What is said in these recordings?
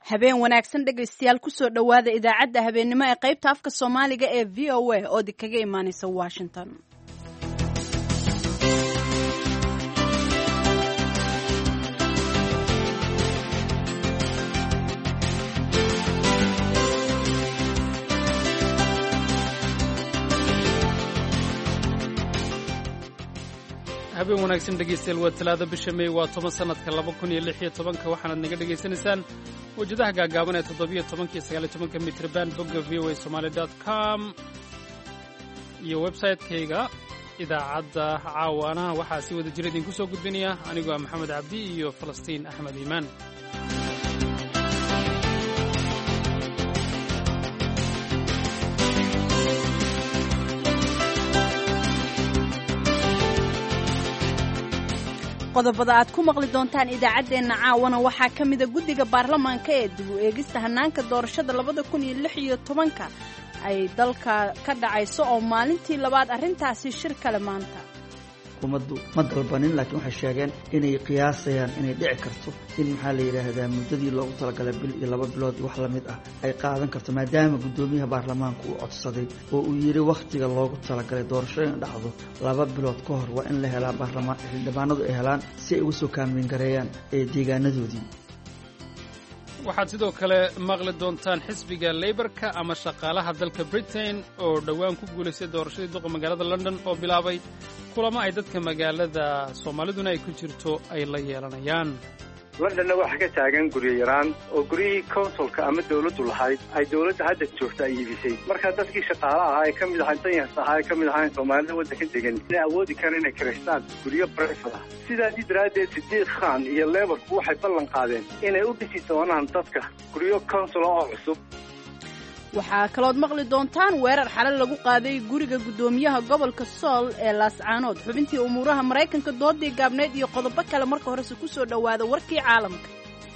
habeen wanaagsan dhegaystayaal kusoo dhowaada idaacadda habeennimo ee qaybta afka soomaaliga ee v o a oo kaga imaanaysa washington. habeen wanaagsan dhegaystayaal waa talaado bisha May waa 10 sanadka 2016 waxaad naga dhageysanaysaan wajadaha gaagaaban ee 17 iyo 19 mitir band bogga voasomali.com iyo website-kayga idaacadda caawana waxaa si wada jira idinku soo gudbinaya anigoo ah Maxamed Cabdi iyo Falastiin Axmed Iimaan. qodobada aad ku maqli doontaan idaacaddeenna caawana waxaa ka mida guddiga baarlamaanka ee dib u eegista hannaanka doorashada 2016 ay dalka ka dhacayso oo maalintii labaad arrintaasi shir kale maanta. xukuumaddu ma dalbanin laakiin waxay sheegeen inay qiyaasayaan inay dhici karto in maxaa la yidhaahdaa muddadii loogu talagalay bil iyo 2 bilood wax la mid ah ay qaadan karto maadaama guddoomiyaha baarlamaanku uu codsaday oo uu yidhi wakhtiga loogu talagalay doorashooyin dhacdo 2 bilood ka hor waa in la helaa xildhibaanadu ay helaan si ay ugu soo kaambiin gareeyaan deegaanadoodii. waxaad sidoo kale maqli doontaan xisbiga Labourka ama shaqaalaha dalka Britain oo dhowaan ku guulaystay doorashadii duqa magaalada London oo bilaabay kulamo ay dadka magaalada Soomaaliduna ay ku jirto ay la yeelanayaan. London waxa ka taagan guriga yaraan oo gurigii councilka ama dawladdu lahayd ay dawladda hadda joogta ay iibisay marka dadkii shaqaalaha ay ka mid ahaayeen tanyasta ay ka mid ahaayeen Soomaalida waddanka degan inay awoodi karaan inay kireystaan guriyo private ah sidaas daraaddeed Sidiiq Khan iyo Labourku waxay ballan qaadeen inay u dhisi doonaan dadka guriyo council oo cusub. waxaa kalood maqli doontaan weerar xalal lagu qaaday guriga guddoomiyaha gobolka Sool ee Laascaanood xubintii umuuraha Mareykanka doodii gaabneed iyo qodobo kale marka horese ku soo dhawaada warkii caalamka.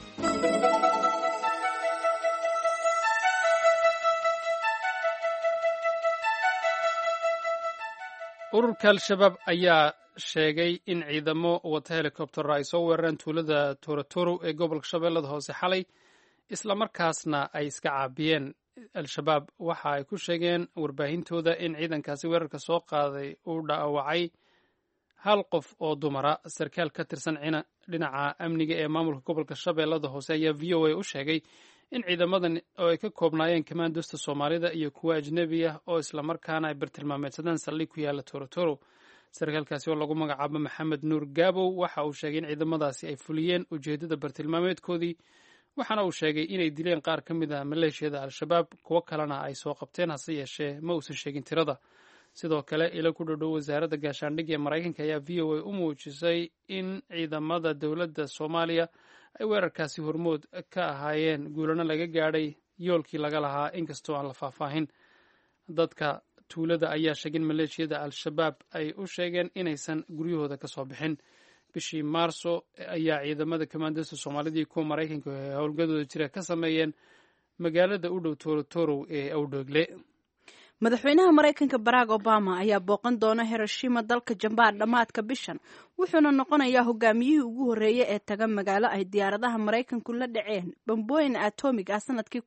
ururka al-shabaab ayaa sheegay in ciidamo wata helicopter ay soo weerareen tuulada Torotoro ee gobolka Shabeellada Hoose xalay isla markaasna ay iska caabiyeen. al-shabaab waxa ay ku sheegeen warbaahintooda in ciidankaasi weerarka soo qaaday uu dhaawacay 1 qof oo dumara. sarkaal ka tirsan dhinaca amniga ee maamulka gobolka Shabeellada Hoose ayaa VOA u sheegay in ciidamadan oo ay ka koobnaayeen kamaandosta Soomaalida iyo kuwa ajnabi ah oo isla markaana ay bartilmaameedsadeen saldhig ku yaala Torotoro. sarkaalkaasi oo lagu magacaabo Maxamed Nuur Gaabow waxa uu sheegay in ciidamadaasi ay fuliyeen ujeedada bartilmaameedkoodii waxaana uu sheegay inay dileen qaar ka mid ah maleeshiyada al-shabaab kuwo kalena ay soo qabteen hase yeeshee ma uusan sheegin tirada. sidoo kale ilo ku dhow wasaaradda gaashaandhigga ee Mareykanka ayaa VOA u muujisay in ciidamada dowladda Soomaaliya ay weerarkaasi hormood ka ahaayeen guulana laga gaadhay yoolkii laga lahaa inkastoo aan la faahfaahin. dadka tuulada ayaa sheegay in maleeshiyada al-shabaab ay u sheegeen inaysan guryahooda ka soo bixin. bishii Maarso ayaa ciidamada kamaandosta Soomaalida iyo kuwa Mareykanka ee howlgadooda jira ka sameeyeen magaalada u dhow Torotoro ee Awdheegle. madaxweynaha Mareykanka Barack Obama ayaa booqan doona Hiroshima dalka Japan dhamaadka bishan wuxuuna noqonayaa hogaamiyihii ugu horeeyay ee taga magaalo ay diyaaradaha Mareykanku la dhaceen bambooyin atomig ah sanadkii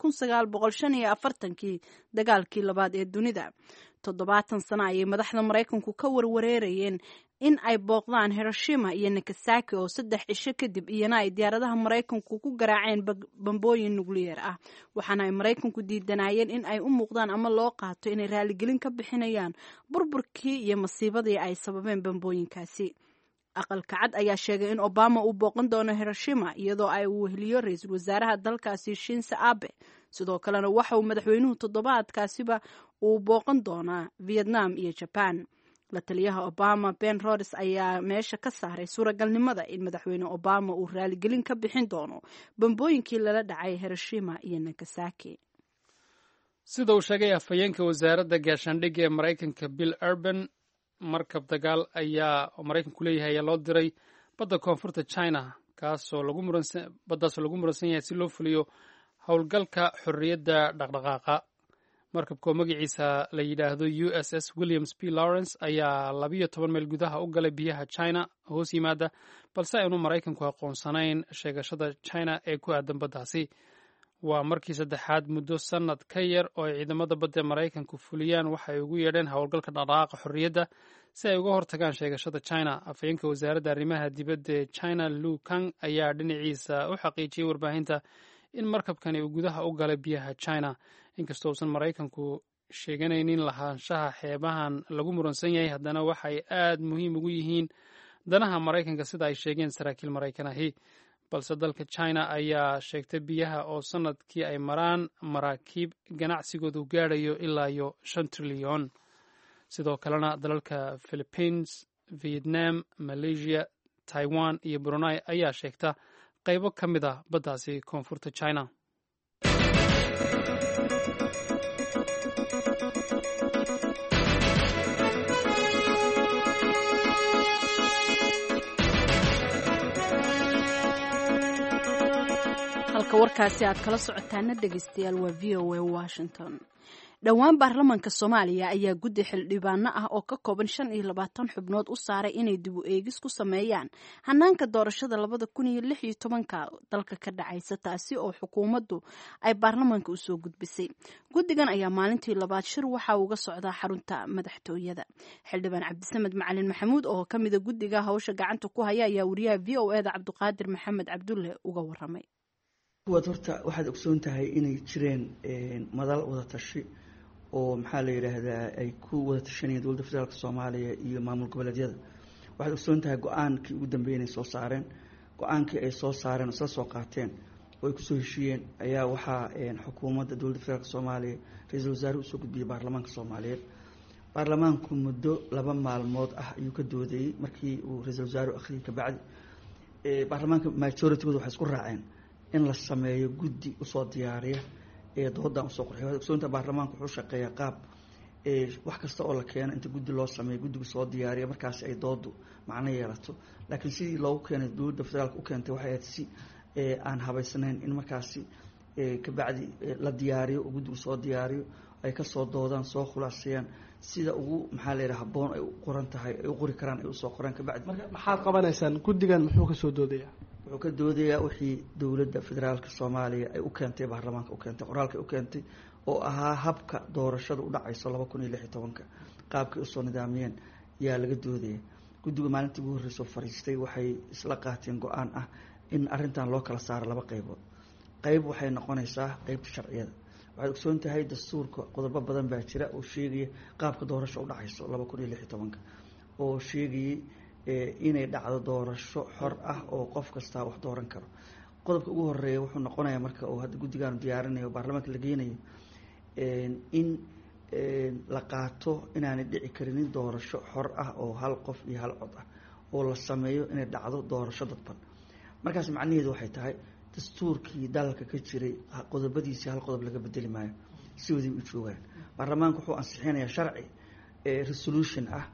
1945 dagaalkii labaad ee dunida. 70 sano ayay madaxda Mareykanku ka warwareerayeen in ay booqdaan Hiroshima iyo Nagasaki oo 3 cisho kadib iyana ay diyaaradaha Mareykanku ku garaaceen bambooyin nukliyeer ah waxaana ay Mareykanku diidanayeen in ay u muuqdaan ama loo qaato inay raaligelin ka bixinayaan burburkii iyo masiibadii ay sababeen bambooyinkaasi. aqalka cad ayaa sheegay in Obama uu booqan doono Hiroshima iyadoo ay weheliyo ra'iisul wasaaraha dalkaasi Shinzo Abe. sidoo kalena waxa uu madaxweynuhu toddobaadkaasiba uu booqan doonaa Vietnam iyo Japan. la taliyaha Obama Ben Rhodes ayaa meesha ka saaray suuragalnimada in madaxweyne Obama uu raaligelin ka bixin doono bambooyinkii lala dhacay Hiroshima iyo Nagasaki. sida uu sheegay afhayeenka wasaaradda gaashaandhigga ee Mareykanka Bill Urban markab dagaal ayaa Mareykanku leeyahay ayaa loo diray badda koonfurta China baddaasoo lagu muransan yahay si loo fuliyo howlgalka xorriyadda dhaqdhaqaaqa. markabka oo magaciisa la yidhaahdo USS Williams P. Lawrence ayaa 12 meel gudaha u galay biyaha China hoos yimaada balse aanu Mareykanku aqoonsanayn sheegashada China ee ku aadan baddaasi. waa markii saddexaad muddo sannad ka yar oo ay ciidamada badda ee maraykanku fuliyaan waxa ay ugu yeedheen howlgalka dhaqdhaqaaqa xorriyadda si ay uga hortagaan sheegashada china. afhayeenka wasaaradda arrimaha dibadda ee china Lu Kang ayaa dhinaciisa u xaqiijiyey warbaahinta in markabkani uu gudaha u galay biyaha china. inkastoo uusan maraykanku sheeganaynin lahaanshaha xeebahan lagu muransan yahay, haddana waxay aad muhiim ugu yihiin danaha maraykanka sida ay sheegeen saraakiil maraykan ahi. balse dalka china ayaa sheegtay biyaha oo sanadkii ay maraan maraakiib ganacsigoodu gaadhayo ilaa iyo 5 trilyan. sidoo kalena dalalka Philippines, Vietnam, Malaysia, Taiwan iyo Brunei ayaa sheegta qaybo ka mid ah baddaasi koonfurta China. halka warkaasi aad kala socotaana dhegaystayaal waa VOA Washington. dhowaan baarlamaanka Soomaaliya ayaa guddi xildhibaano ah oo ka kooban 25 xubnood u saaray inay dib u eegis ku sameeyaan hanaanka doorashada 2016 dalka ka dhacaysa, taasi oo xukuumaddu ay baarlamaanka u soo gudbisay. guddigan ayaa maalintii labaad shir waxa uu uga socdaa xarunta madaxtooyada. xildhibaan Cabdisamed Macalin Maxamuud oo ka mid ah guddiga hawsha gacanta ku haya ayaa wariyaha VOA-da Cabdiqaadir Maxamed Cabdulle uga waramay. horta waxaad ogsoon tahay inay jireen madal wada tashi oo maxaa la yiraahdaa ay ku wada tashanayeen dowladda federaalka Soomaaliya iyo maamul goboleedyada. waxaad ogsoon tahay go'aankii ugu dambeeyay soo saareen, go'aankii ay soo saareen oo soo qaateen oo ay ku soo heshiiyeen ayaa waxa xukuumadda dowladda federaalka Soomaaliya ra'iisul wasaare u soo gudbiyay baarlamaanka Soomaaliyeed. baarlamaanku muddo 2 maalmood ah ayuu ka doodayay markii uu ra'iisul wasaare akhriyay ka bacdi baarlamaanka majority-goodu waxay isku raaceen in la sameeyo guddi u soo diyaariya doodan usoo qorxay. waxaad ogsoontahay baarlamaanku wuxuu shaqeeyaa qaab wax kasta oo la keeno inta guddi loo sameeyo guddigu soo diyaariya markaasi ay doodu macno yeelato. laakiin sidii loogu keenay dowladda federaalka u keentay waxay ahayd si aan habaysnayn in markaasi kabacdi la diyaariyo oo guddigu soo diyaariyo ay ka soo doodaan soo khulaasayaan sida ugu maxaa la yidhaha habboon ay u qoran tahay ay u qori karaan ay u soo qoraan kabacdi. marka maxaad qabanaysaan guddigan muxuu ka soo doodayaa? wuxuu ka doodayaa wixii dowladda federaalka Soomaaliya ay u keentay baarlamaanka u keentay qoraalka u keentay oo ahaa habka doorashada u dhacayso 2016 qaabkii u soo nidaamiyeen yaa laga doodaya. guddiga maalintii ugu horreysay fariistay waxay isla qaateen go'aan ah in arrintan loo kala saaro 2 qaybood. qayb waxay noqonaysaa qaybta sharciyada. waxaad ogsoon tahay dastuurka qodobo badan baa jira oo sheegaya qaabka doorasho u dhacayso 2016 oo sheegayay inay dhacdo doorasho xor ah oo qof kasta wax dooran karo. qodobka ugu horeeya wuxuu noqonayaa marka uu hadda guddigan diyaarinayo baarlamaanka la geynayo in la qaato inaanay dhici karin doorasho xor ah oo hal qof iyo hal cod ah oo la sameeyo inay dhacdo doorasho dadban. markaas macnaheedu waxay tahay dastuurkii dalka ka jiray qodobadiisii hal qodob laga bedeli maayo, si wadii u joogaan. baarlamaanku wuxuu ansixinayaa sharci resolution ah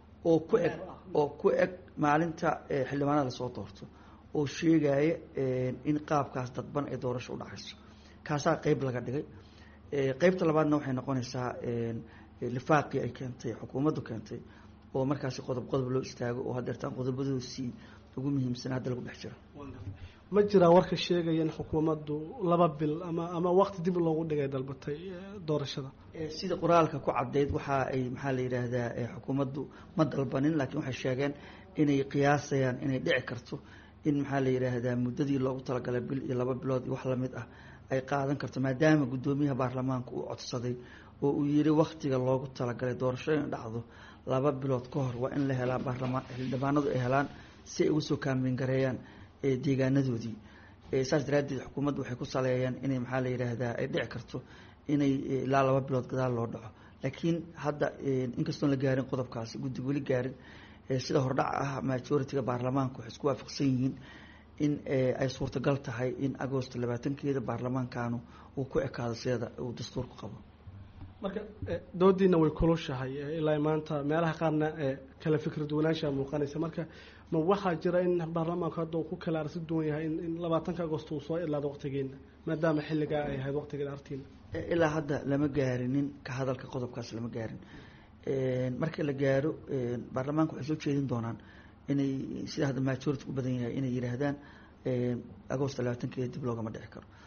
oo ku eg maalinta xildhibaanada la soo doorto oo sheegaya in qaabkaas dadban ay doorasho u dhacayso. kaasaa qayb laga dhigay. qaybta labaadna waxay noqonaysaa lifaaqii ay keentay xukuumaddu keentay oo markaasi qodob loo istaago oo hadeertaan qodobadoosii ugu muhiimsan hadda lagu dhex jiro. ma jiraa warka sheegaya in xukuumaddu 2 bil ama waqti dib loogu dhigay dalbatay doorashada? sida qoraalka ku cadeyd waxa ay maxaa la yiraahdaa xukuumaddu ma dalbanin, laakiin waxay sheegeen inay qiyaasayaan inay dhici karto in maxaa la yiraahdaa muddadii loogu talagalay bil iyo 2 bilood wax la mid ah ay qaadan karto maadaama gudoomiyaha baarlamaanka uu codsaday oo uu yiri waqtiga loogu talagalay doorasho in dhacdo 2 bilood ka hor waa in la helaa baarlamaan xildhibaanadu ay helaan si ay ugu soo kaambeyn gareeyaan deegaanadoodii. saas daraadeed xukuumaddu waxay ku saleeyeen inay maxaa la yiraahdaa ay dhici karto inay ilaa 2 bilood gadaal loo dhaco. laakiin hadda inkastoon la gaarin qodobkaasi guddiga weli gaarin sida hordhac ah majority-ga baarlamaanku waxay isku waafaqsan yihiin in ay suurtagal tahay in Agoosto 20keeda baarlamaankanu uu ku ekaado sida uu dastuurku qabo. marka doodiina way kulushahay ilaa maanta meelaha qaarna kala fikrad wanaansha muuqanaysa. marka ma waxaa jira in baarlamaanku hadda uu ku kala arsi duwan yahay in 20 Agoosto uu soo ilaado waqtigeena maadaama xilliga ay ahayd waqtigeena artiin? ilaa hadda lama gaarinin ka hadalka qodobkaas lama gaarin. marka la gaaro baarlamaanku waxay soo jeedin doonaan inay sida hadda majority u badan yahay inay yiraahdaan Agoosto 20keeda dib loogama dhici karo.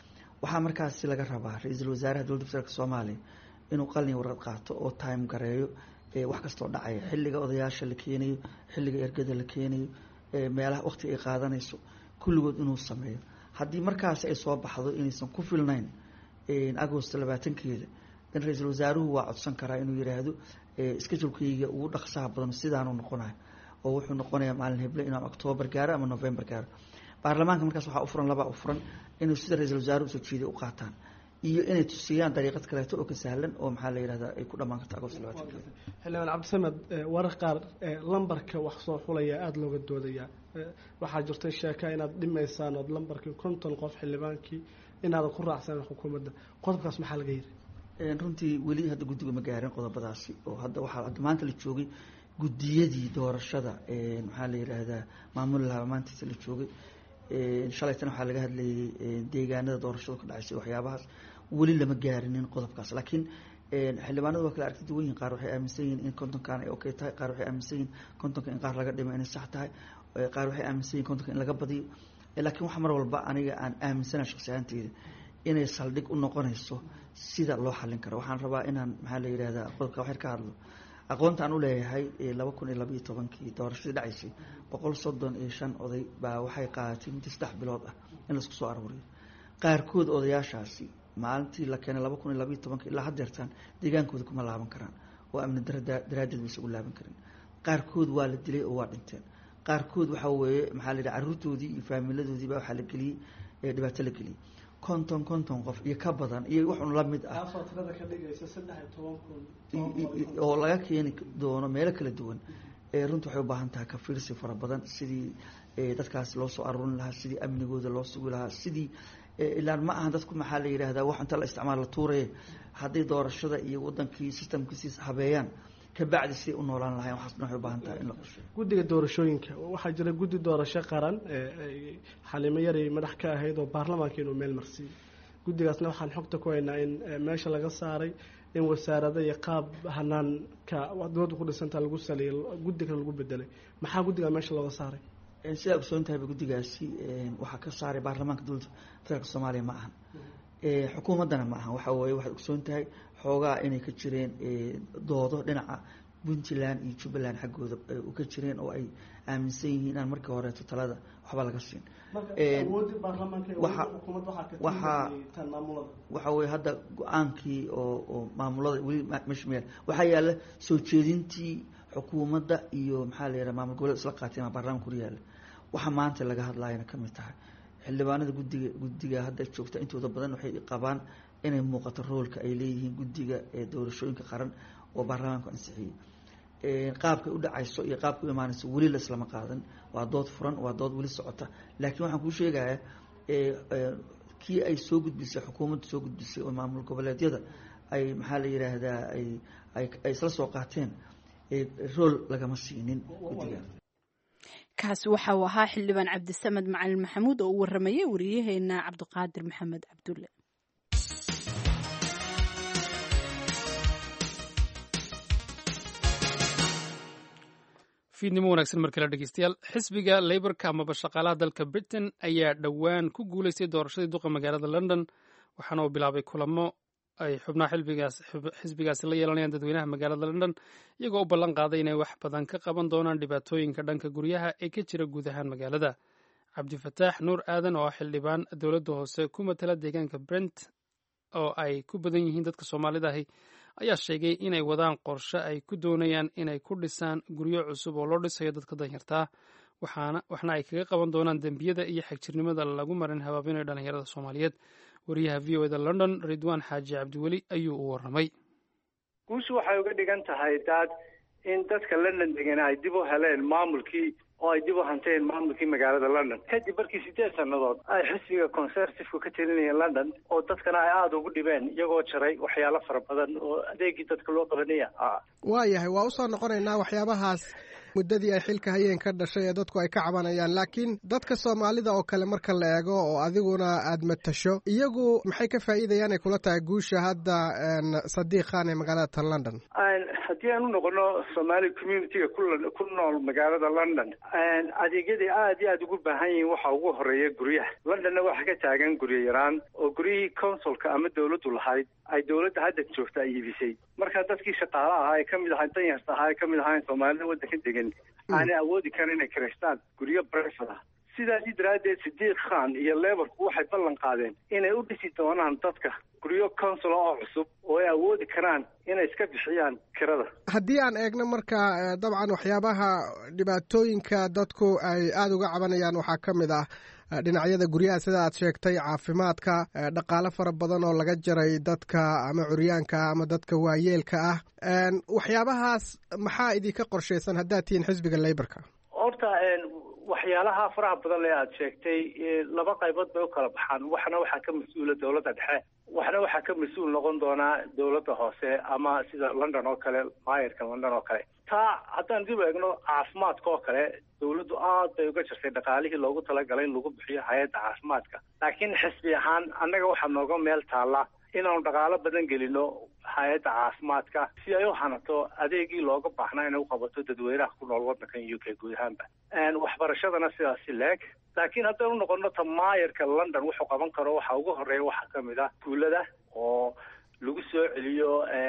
waxaa markaasi laga rabaa ra-iisul wasaaraha dowladda federaalk soomaaliya inuu qalin warqad qaato oo time gareeyo wax kastoo dhacaya, xilliga odayaasha la keenayo, xilliga ergada la keenayo, meelaha waqti ay qaadanayso, kulligood inuu sameeyo. haddii markaasi ay soo baxdo inaysan ku filnayn agosto 20keeda, in ra-iisul wasaaruhu waa codsan karaa inuu yidhaahdo schedulekayga ugu dhaqsaha badan sidaanuu noqonayo, oo wuxuu noqonayaa maalin heble inuu octoobar gaaro ama november gaaro. baarlamaanka markaas waxaa u furan labaa u furan inuu sida ra-iisul wasaaruhu soo jeeday u qaataan, iyo inay tusiyaan dariiqad kaleeto oo ka sahlan oo maxaa la yidhahdaa ay ku dhammaan karto agosto 20keeda. xildhibaan cabdisamed, warar qaar lambarka wax soo xulaya aada looga doodayaa. waxaa jirtay sheeka inaad dhimaysaan ood lambarkii 50 qof xildhibaankii inaadan ku raacsanin xukuumadda, qodobkaas maxaa laga yiri? runtii weli hadda guddiga ma gaarin qodobadaasi, oo hadda waxaa hadda maanta la joogay guddiyadii doorashada maxaa la yidhaahdaa maamul lahaa maantiisa la joogay. shalaytana waxaa laga hadlayay deegaanada doorashada ka dhacaysay waxyaabahaas, weli lama gaarinin qodobkaas. laakiin xildhibaanadu waa kala aragti duwan yihiin. qaar waxay aaminsan yihiin in 50kan ay okay tahay, qaar waxay aaminsan yihiin 50ka in qaar laga dhimo inay sax tahay, qaar waxay aaminsan yihiin 50ka in laga badiyo. laakiin waxa mar walba aniga aan aaminsana shakhsi ahaanteyda inay saldhig u noqonayso sida loo xallin karo. waxaan rabaa inaan maxaa la yidhahdaa qodobka waxyar ka hadlo. aqoonta aan u leeyahay 2012 doorashadii dhacaysay 135 oday baa waxay qaadatay muddo 3 bilood ah in laisku soo aruuriyo. qaarkood odayaashaasi maalintii la keenay 2012 ilaa haddeertaan deegaankooda kuma laaban karaan, oo amni daraaddeed maysa u laaban karin. qaarkood waa la dilay oo waa dhinteen. qaarkood waxaa weeye maxaa la yidhaha carruurtoodii iyo faamiladoodii baa waxaa la geliyey dhibaato la geliyey. 50 qof iyo ka badan iyo waxun la mid ah oo laga keeni doono meelo kala duwan. runtii waxay u baahan tahay ka fiirsi fara badan sidii dadkaas loo soo aruurin lahaa, sidii amnigooda loo sugi lahaa, sidii ilaan ma aha dadku maxaa la yidhaahdaa wax inta la isticmaal la tuuraye, hadday doorashada iyo wadankii systemkiisii habeeyaan kabacdi siday u noolaan lahayn. waxaasna waxay u baahan tahay in la qorsheeyo. guddiga doorashooyinka waxaa jira guddi doorasho qaran xalimo yaray madax ka ahayd oo baarlamaanka inuu meel marsiiyey. guddigaasna waxaan xogta ku haynaa in meesha laga saaray, in wasaarada iyo qaab hanaanka dowladda ku dhisanta lagu saleeyay, guddigan lagu bedelay. maxaa guddiga meesha looga saaray? sidaa ogsoon tahay guddigaasi waxaa ka saaray baarlamaanka dowladda federaalk soomaaliya ma ahan, xukuumaddana ma ahan. waxaa weeye waxaad ogsoon tahay xoogaa inay ka jireen doodo dhinaca puntland iyo jubbaland xaggooda ka jireen, oo ay aaminsan yihiin inaan markii horeeto talada waxba laga siin. waxa weye hadda go-aankii oo maamulada weli mesh meel waxaa yaalla soo jeedintii xukuumadda iyo maxaa la yidhaha maamul goboleed isla qaateen baarlamaanka hor yaalla. waxa maanta laga hadlayana ka mid tahay xildhibaanada guddiga hadda joogta intooda badan waxay qabaan inay muuqato roolka ay leeyihiin guddiga doorashooyinka qaran oo baarlamaanku ansixiyey. qaabkay u dhacayso iyo qaabkay u imaanayso weli la islama qaadan. waa dood furan, waa dood weli socota. laakiin waxaan kuu sheegayaa kii ay soo gudbisay xukuumadda soo gudbisay oo maamul goboleedyada ay maxaa la yidhaahdaa ay isla soo qaateen rool lagama siinin guddiga. kaasi waxa uu ahaa xildhibaan cabdisamed macalin maxamuud oo u waramayay wariyaheena cabdiqaadir maxamed cabdulle. fiidnimo wanaagsan mar kale dhegeystayaal. xisbiga leyborka amaba shaqaalaha dalka britain ayaa dhowaan ku guuleystay doorashadii duqa magaalada london, waxaana uu bilaabay kulamo ay xubnaha xisbigaasi la yeelanayaan dadweynaha magaalada london, iyagoo u ballan qaaday inay wax badan ka qaban doonaan dhibaatooyinka dhanka guryaha ee ka jira guud ahaan magaalada. cabdifataax nuur aadan oo ah xildhibaan dowladda hoose ku matala deegaanka brent oo ay ku badan yihiin dadka soomaalida ahi ayaa sheegay inay wadaan qorshe ay ku doonayaan inay ku dhisaan guryo cusub oo loo dhisayo dadka danyartaa, waxna ay kaga qaban doonaan dembiyada iyo xagjirnimada lagu marin habaabinayo dhalinyarada soomaaliyeed. wariyaha v o da london ridwaan xaaji cabdiweli ayuu u waramay. guushu waxay uga dhigan tahay in dadka london degan ay dib u heleen maamulkii oo ay dib u hanteen maamulkii magaalada london kadib markii 8 sannadood ay xisbiga conservative ka talinayeen london oo dadkana ay aada ugu dhibeen iyagoo jaray waxyaalo fara badan oo adeegii dadka loo qabanaya. waayahay waa usoo noqonaynaa waxyaabahaas muddadii ay xilka hayeen ka dhashay ee dadku ay ka cabanayaan, laakiin dadka soomaalida oo kale marka la eego oo adiguna aad matasho, iyagu maxay ka faa'iidayaan ay kula tahay guusha hadda Sadiq Khan ee magaalada London? haddii aan u noqono Somali community-ga ku nool magaalada London, adeegyada aad iyo aad ugu baahan yihiin waxa ugu horeeya guryaha. Londonna waxa ka taagan guryo yaraan oo guryihii councilka ama dawladdu lahayd ay dawladda hadda joogta ay iibisay. Marka dadkii shaqaalaha ahaa ee kamid ahaa danyarta ahaa ee kamid ahaa Soomaalida waddanka degan aanay awoodi karin inay kireystaan guryo private ah. sidaas daraaddeed Sadiq Khan iyo Labourku waxay ballan qaadeen inay u dhisi doonaan dadka guryo council oo cusub oo ay awoodi karaan inay iska bixiyaan kirada. Haddii aan eegno marka dabcan waxyaabaha dhibaatooyinka dadku ay aad uga cabanayaan waxaa ka mid ah dhinacyada guryaha sida aad sheegtay, caafimaadka, dhaqaale fara badan oo laga jaray dadka ama curyaanka ama dadka waayeelka ah. waxyaabahaas maxaa idinka qorshaysan haddaad tihiin xisbiga Labourka? horta waxyaalaha faraha badan ee aad sheegtay laba qaybood bay u kala baxaan. waxna waxaa ka mas-uula dawladda dhexe, waxna waxaa ka mas-uul noqon doonaa dawladda hoose ama sida London oo kale, maayarka London oo kale. taa haddaan dib eegno caafimaadka oo kale, dawladdu aad bay uga jirtay dhaqaalihii loogu talagalay in lagu bixiyo hay-adda caafimaadka. laakiin xisbi ahaan annaga waxaa nooga meel taalla inaanu dhaqaalo badan gelino hay-adda caafimaadka si ay u hanato adeegii looga baahnaa inay u qabato dadweynaha ku nool waddankan UK guud ahaanba. waxbarashadana sidaasi leeg. laakiin haddaan u noqono ta maayarka London wuxuu qaban karo waxa ugu horeeya waxaa ka mid ah iskuullada oo lagu soo celiyo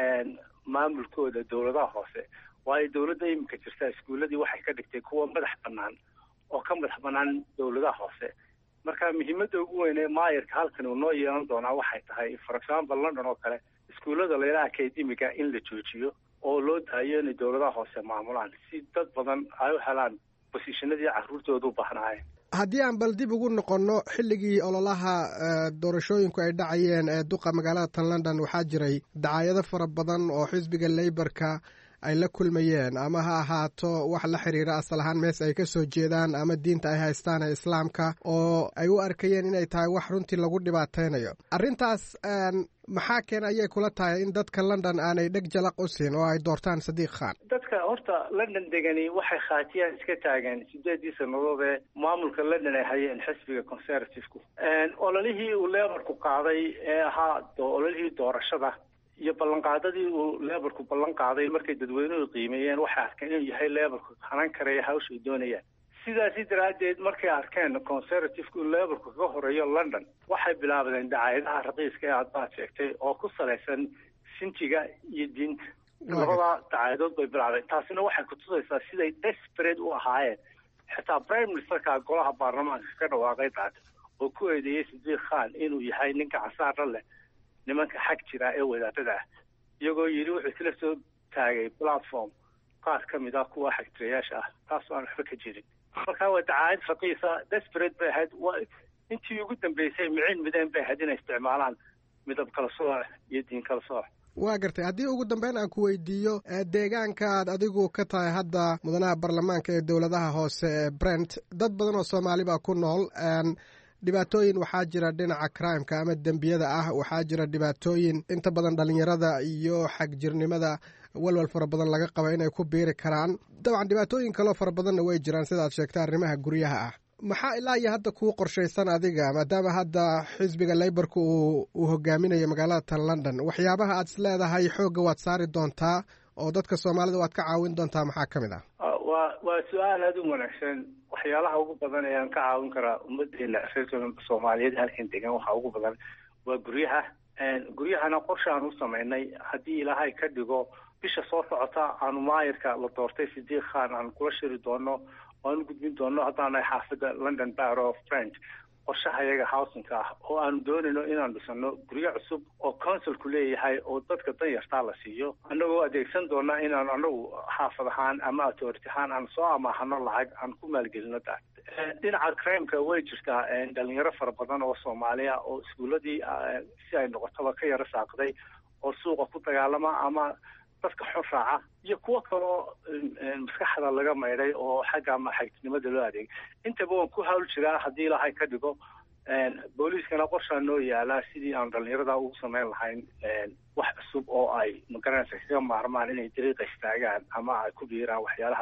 maamulkooda dawladaha hoose. waayo dawladda iminka jirta iskuulladii waxay ka dhigtay kuwa madax bannaan oo ka madax bannaan dawladaha hoose. marka muhiimadda ugu weyn ee maayarka halkan uu noo yeelan doonaa waxay tahay, for example London oo kale, iskuullada laylaha academiga in la joojiyo oo loo daayo inay dawladaha hoose maamulaan si dad badan ay u helaan bosishanadii carruurtooda u baahnaayeen. haddii aan bal dib ugu noqonno xilligii ololaha doorashooyinku ay dhacayeen ee duqa magaalada London, waxaa jiray dacaayado fara badan oo xisbiga Labourka ay la kulmayeen, ama ha ahaato wax la xiriira asal ahaan mees ay ka soo jeedaan ama diinta ay haystaan ee islaamka, oo ay u arkayeen inay tahay wax runtii lagu dhibaataynayo. arrintaas maxaa keen ayay kula tahay in dadka London aanay dheg jalaq u siin oo ay doortaan Sadiq Khan? dadka horta London degani waxay khaatiyaan iska taageen 8 sannadood ee maamulka London ay hayeen xisbiga Conservative-ku. ololihii uu Labourku qaaday ee ahaa ololihii doorashada iyo ballanqaadadii uu Labourku ballan qaaday markay dadweynuhu qiimeeyeen waxay arkeen inuu yahay Labourku hanan karaya hawsha ay doonayaan. sidaas daraaddeed markay arkeen Conservative-ku Labourku ka horeeyo London, waxay bilaabeen dacaayadaha raqiiska ee aad sheegtay oo ku salaysan sinjiga iyo diinta. labada dacaayadood bay bilaabeen. taasina waxay ku tusaysaa siday desperate u ahaayeen. xitaa Prime Minister-ka golaha baarlamaanka ka dhawaaqay daad oo ku eedeeyay Sadiq Khan inuu yahay ninka casaar leh nimanka xag jira ee wadaadada ah, iyagoo yidhi wuxuu isla soo taagay platform qaar ka mid ah kuwa xagtirayaasha ah, taas aan waxba ka jirin. marka waa dacaayad raqiisa, desperate bay ahayd. intii ugu dambeysay mideen bay ahayd inay isticmaalaan midab kala sooc iyo diin kala sooc. waa gartay. haddii ugu dambeyn aan ku weydiiyo, deegaanka aad adigu ka tahay hadda mudanaha baarlamaanka ee dowladaha hoose ee Brent, dad badan oo Soomaali baa ku nool. dhibaatooyin waxaa jira dhinaca crimeka ama dembiyada ah, waxaa jira dhibaatooyin inta badan dhalinyarada iyo xagjirnimada walwal fara badan laga qaba inay ku biiri karaan. dabcan dhibaatooyin kaloo fara badanna way jiraan sida aad sheegtay arrimaha guryaha ah. maxaa ilaa iyo hadda kuu qorshaysan adiga, maadaama hadda xisbiga Labourka uu hogaaminayo magaalada London, waxyaabaha aad isleedahay xoogga waad saari doontaa oo dadka Soomaalida waad ka caawin doontaa maxaa ka mid ah? waa su-aal aad u wanaagsan. waxyaalaha ugu badan ee aan ka caawin karaa ummadeena reerka Soomaaliyeed halkan degan waxa ugu badan waa guryaha. guryahana qorshe aan u samaynay haddii Ilaahay ka dhigo bisha soo socota aanu maayarka la doortay Sadiq Khan aan kula shiri doono oo aan gudbin doono haddaanay xaafadda London Borough of Trent qorshahayaga housing-ka ah oo aanu doonayno inaan dhisano guryo cusub oo councilku leeyahay oo dadka danyartaa la siiyo, annagoo adeegsan doona inaan anagu xaafad ahaan ama authority ahaan aan soo amaahano lacag aan ku maalgelino daad. dhinaca crimeka way jirtaa dhalinyaro fara badan oo Soomaaliya oo iskuuladii si ay noqotaba ka yara saaqday oo suuqa ku dagaalama ama dadka xor raaca, iyo kuwo kaloo maskaxda laga maydhay oo xagga ama xagjirnimada loo adeegay. intaba waan ku hawl jiraa haddii Ilaahay ka dhigo. booliiskana qorshaa noo yaalaa sidii aan dhalinyarada ugu samayn lahayn wax cusub oo ay magaranaysa kaga maarmaan inay dariiqa istaagaan ama ay ku biiraan waxyaalaha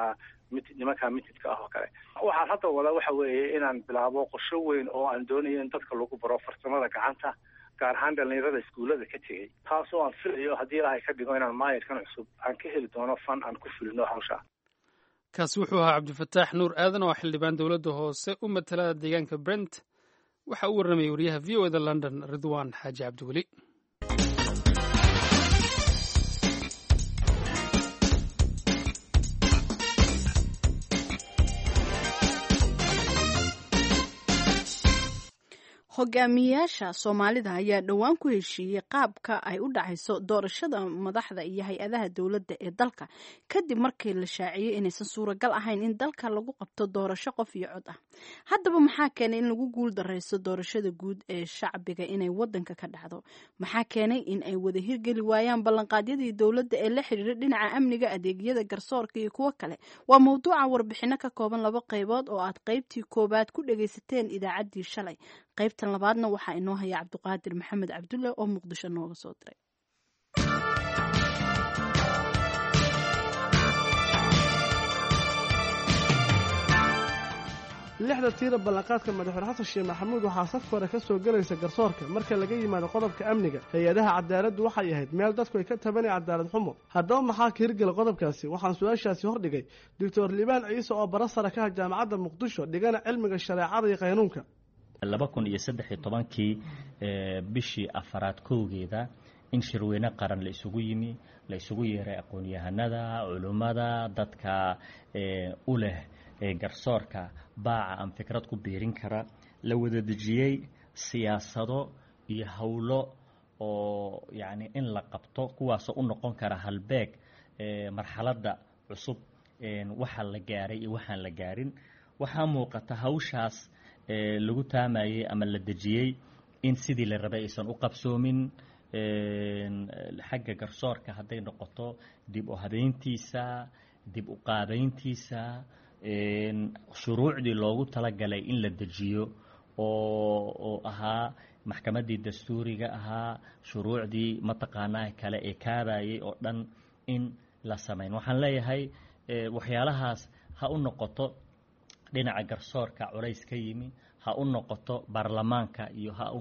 nimankaa mitidka ah oo kale. waxaan hadda wada waxa weeye inaan bilaabo qorsho weyn oo aan doonayo in dadka lagu baro farsamada gacanta, gaar ahaan dhalinyarada iskuullada ka tegey, taasoo aan filayo haddii ilaahay ka dhigo inaan maayirkan cusub aan ka heli doono fan aan ku fulino hawsha. kaasi wuxuu ahaa cabdifataax nuur aadan oo xildhibaan dowladda hoose u matala deegaanka Brent. waxa uu warramayay wariyaha v o da London Ridwaan Xaaji Cabdiweli. hogaamiyayaasha Soomaalida ayaa dhowaan ku heshiiyey qaabka ay u dhacayso doorashada madaxda iyo hay-adaha dowladda ee dalka kadib markii la shaaciyey inaysan suuragal ahayn in dalka lagu qabto doorasho qof iyo cod ah. haddaba maxaa keenay in lagu guul dareysto doorashada guud ee shacbiga inay wadanka ka dhacdo? maxaa keenay in ay wada hirgeli waayaan ballanqaadyadii dowladda ee la xiriira dhinaca amniga, adeegyada garsoorka iyo kuwo kale? waa mawduuca warbixino ka kooban 2 qaybood oo aad qaybtii koobaad ku dhagaysateen idaacaddii shalay. qaybtan labaadna waxaa inoo haya Cabdiqaadir Maxamed Cabdulle oo Muqdisho nooga soo diray. 6 tiir ballanqaadka madaxweyne xasan sheekh maxamuud waxaa safka hore ka soo galaysa garsoorka marka laga yimaado qodobka amniga. hay-adaha cadaaladdu waxay ahayd meel dadku ay ka tabanay cadaalad xumo. haddaba maxaa ka hirgela qodobkaasi? waxaan su-aashaasi hordhigay Dr. Liibaan Ciise oo barasara ka ah jaamacadda Muqdisho dhigana cilmiga shareecada iyo qanuunka. 2013 bishii afaraad kowgeeda in shirweyne qaran la isugu yimi, la isugu yeeray aqoon-yahanada, culimada, dadka u leh garsoorka baaca aan fikrad ku biirin kara, la wada dejiyey siyaasado iyo howlo oo yani in la qabto kuwaasoo u noqon kara halbeeg marxaladda cusub waxa la gaaray iyo waxaan la gaarin. waxaa muuqata hawshaas lagu taamayey ama la dejiyey in sidii la rabay aysan u qabsoomin. xagga garsoorka hadday noqoto dib u habeyntiisa, dib u qaabayntiisa, shuruucdii loogu talagalay in la dejiyo oo ahaa maxkamaddii dastuuriga ahaa, shuruucdii mataqaanaa kale ee kaabayay oo dhan in la samayn. waxaan leeyahay waxyaalahaas ha u noqoto dhinaca garsoorka culays ka yimi, ha u noqoto baarlamaanka iyo ha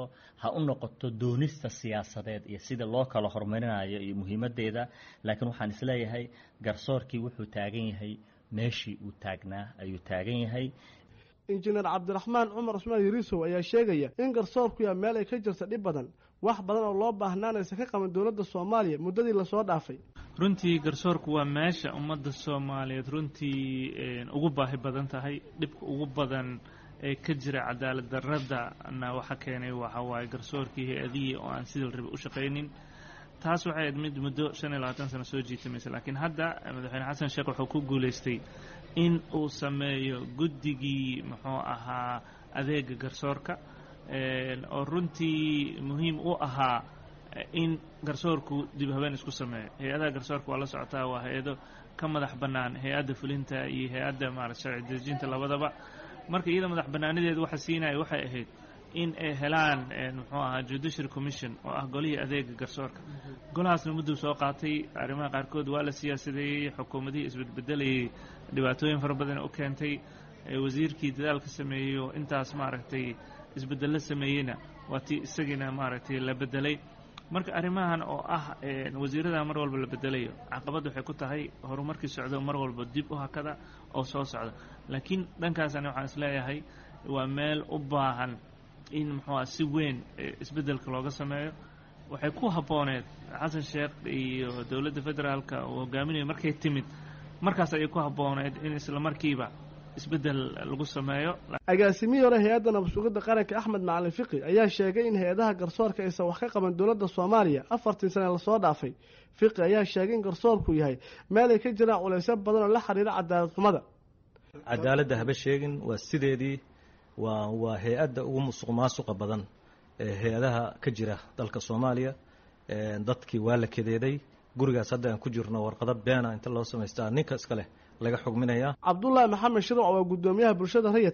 u noqoto doonista siyaasadeed iyo sida loo kala horumarinayo iyo muhiimadeeda. laakiin waxaan isleeyahay garsoorkii wuxuu taagan yahay meeshii uu taagnaa ayuu taagan yahay. injineer cabdiraxmaan cumar cusmaan yariisow ayaa sheegaya in garsoorku yaa meel ay ka jirta dhib badan, wax badan oo loo baahnaanaysa ka qaban dowladda Soomaaliya muddadii la soo dhaafay. runtii garsoorku waa meesha ummadda Soomaaliyeed runtii ugu baahi badan tahay. dhibka ugu badan ee ka jira cadaalad darradana waxa keenay waxa waaye garsoorkii hay-adihii oo aan sidii la rabay u shaqaynin. taas waxay ahayd mid muddo 25 sano soo jiitamaysa. laakiin hadda madaxweyne xasan sheekh wuxuu ku guulaystay in uu sameeyo guddigii muxuu ahaa adeega garsoorka oo runtii muhiim u ahaa in garsoorku dib habeen isku sameeyo. hay-adaha garsoorka waa la socotaa, waa hay-ado ka madax bannaan hay-adda fulinta iyo hay-adda maaragtay sharci dejinta labadaba. marka iyada madax bannaanideedu waxa siinaya waxay ahayd in ay helaan muxuu ahaa judicial commission oo ah golihii adeega garsoorka. golahaasna mudduu soo qaatay, arrimaha qaarkood waa la siyaasadeeyey, xukuumadihii isbedbedelayay dhibaatooyin fara badan u keentay. wasiirkii dadaalka sameeyo intaas maaragtay isbedello sameeyeyna waa tii isagiina maaragtay la bedelay. marka arrimahan oo ah wasiirada mar walba la bedelayo caqabad waxay ku tahay horumarkii socdo mar walba dib u hakada oo soo socda. laakiin dhankaasna waxaan isleeyahay waa meel u baahan in muxuu si weyn isbedelka looga sameeyo. waxay ku habbooneed xasan sheekh iyo dowladda federaalka oo hogaaminayo markay timid, markaas ayay ku habbooneed in isla markiiba isbedel lagu sameeyo. agaasimihii hore hay-adda nabad-sugidda qaranka Axmed Macalin Fiqi ayaa sheegay in hay-adaha garsoorka aysan wax ka qaban dowladda Soomaaliya 40 sano la soo dhaafay. Fiqi ayaa sheegay in garsoorku yahay meel ay ka jiraan culaysyo badan oo la xiriira cadaalad xumada. cadaaladda haba sheegin waa sideedii waa hay-adda ugu musuqmaasuqa badan ee hay-adaha ka jira dalka Soomaaliya. dadkii waa la kadeeday. gurigaas hadda aan ku jirno warqado beena inta loo samaystaa ninka iska leh laga xugminayaa. Cabdullaahi Maxamed Shirwac waa gudoomiyaha bulshada rayidka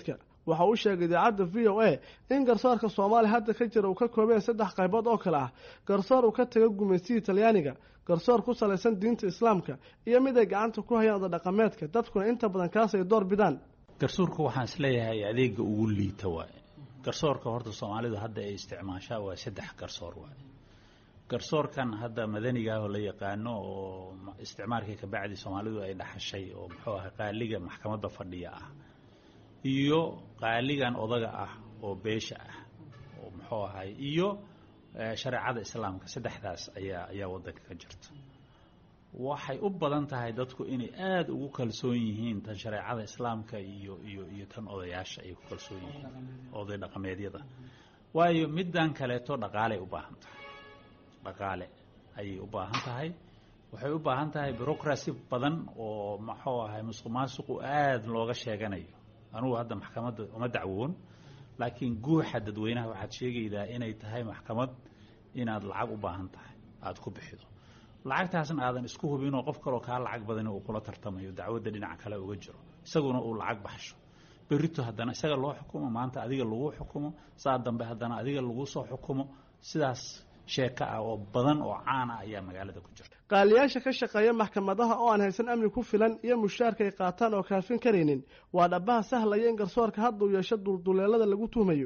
waxa uu sheegay idaacadda VOA in garsoorka Soomaaliya hadda ka jira uu ka kooban 3 qaybood oo kala ah garsoor uu ka tago gumaysiga Talyaaniga garsoor ku saleysan diinta Islaamka iyo mid ay gacanta ku hayaan oday dhaqameedka dadkuna inta badan kaas ay door bidaan garsoorku waxaan isleeyahay adeega ugu liita waaye garsoorka horta Soomaalidu hadda ay isticmaashaa waa 3 garsoor waaye garsoorkan hadda madaniga oo la yaqaano oo isticmaalka ka bacdi Soomaalidu ay dhaxashay oo muxuu ahaa qaaliga maxkamadda fadhiya ah iyo qaaligan odaga ah oo beesha ah oo muxuu ahaa iyo shariicada islaamka saddexdaas ayaa wadanka ka jirta waxay u badan tahay dadku inay aad ugu kalsoon yihiin tan shariicada islaamka iyo tan odayaasha ay ku kalsoon yihiin oday dhaqameedyada waayo middan kaleeto dhaqaale u baahan tahay dhaqaale ayay u baahan tahay waxay u baahan tahay bureaucracy badan oo muxuu ahaa musuqmaasuqu aad looga sheeganayo anugu hadda maxkamadda uma dacwoon laakiin guuxa dadweynaha waxaad sheegaydaa inay tahay maxkamad inaad lacag u baahan tahay aad ku bixido lacagtaasna aadan isku hubin oo qof kale oo ka lacag badan uu kula tartamayo dacwadda dhinaca kale uga jiro isaguna uu lacag baxsho berrito haddana isaga loo xukumo maanta adiga lagu xukumo saa dambe haddana adiga lagu soo xukumo sidaas sheeka ah oo badan oo caan ah ayaa magaalada ku jirta qaaliyaasha ka shaqeeya maxkamadaha oo aan haysan amni ku filan iyo mushaarka ay qaataan oo kaafin kareenin waa dhabaha sahlaya in garsoorka hadda uu yeesho dulduleelada lagu tuumayo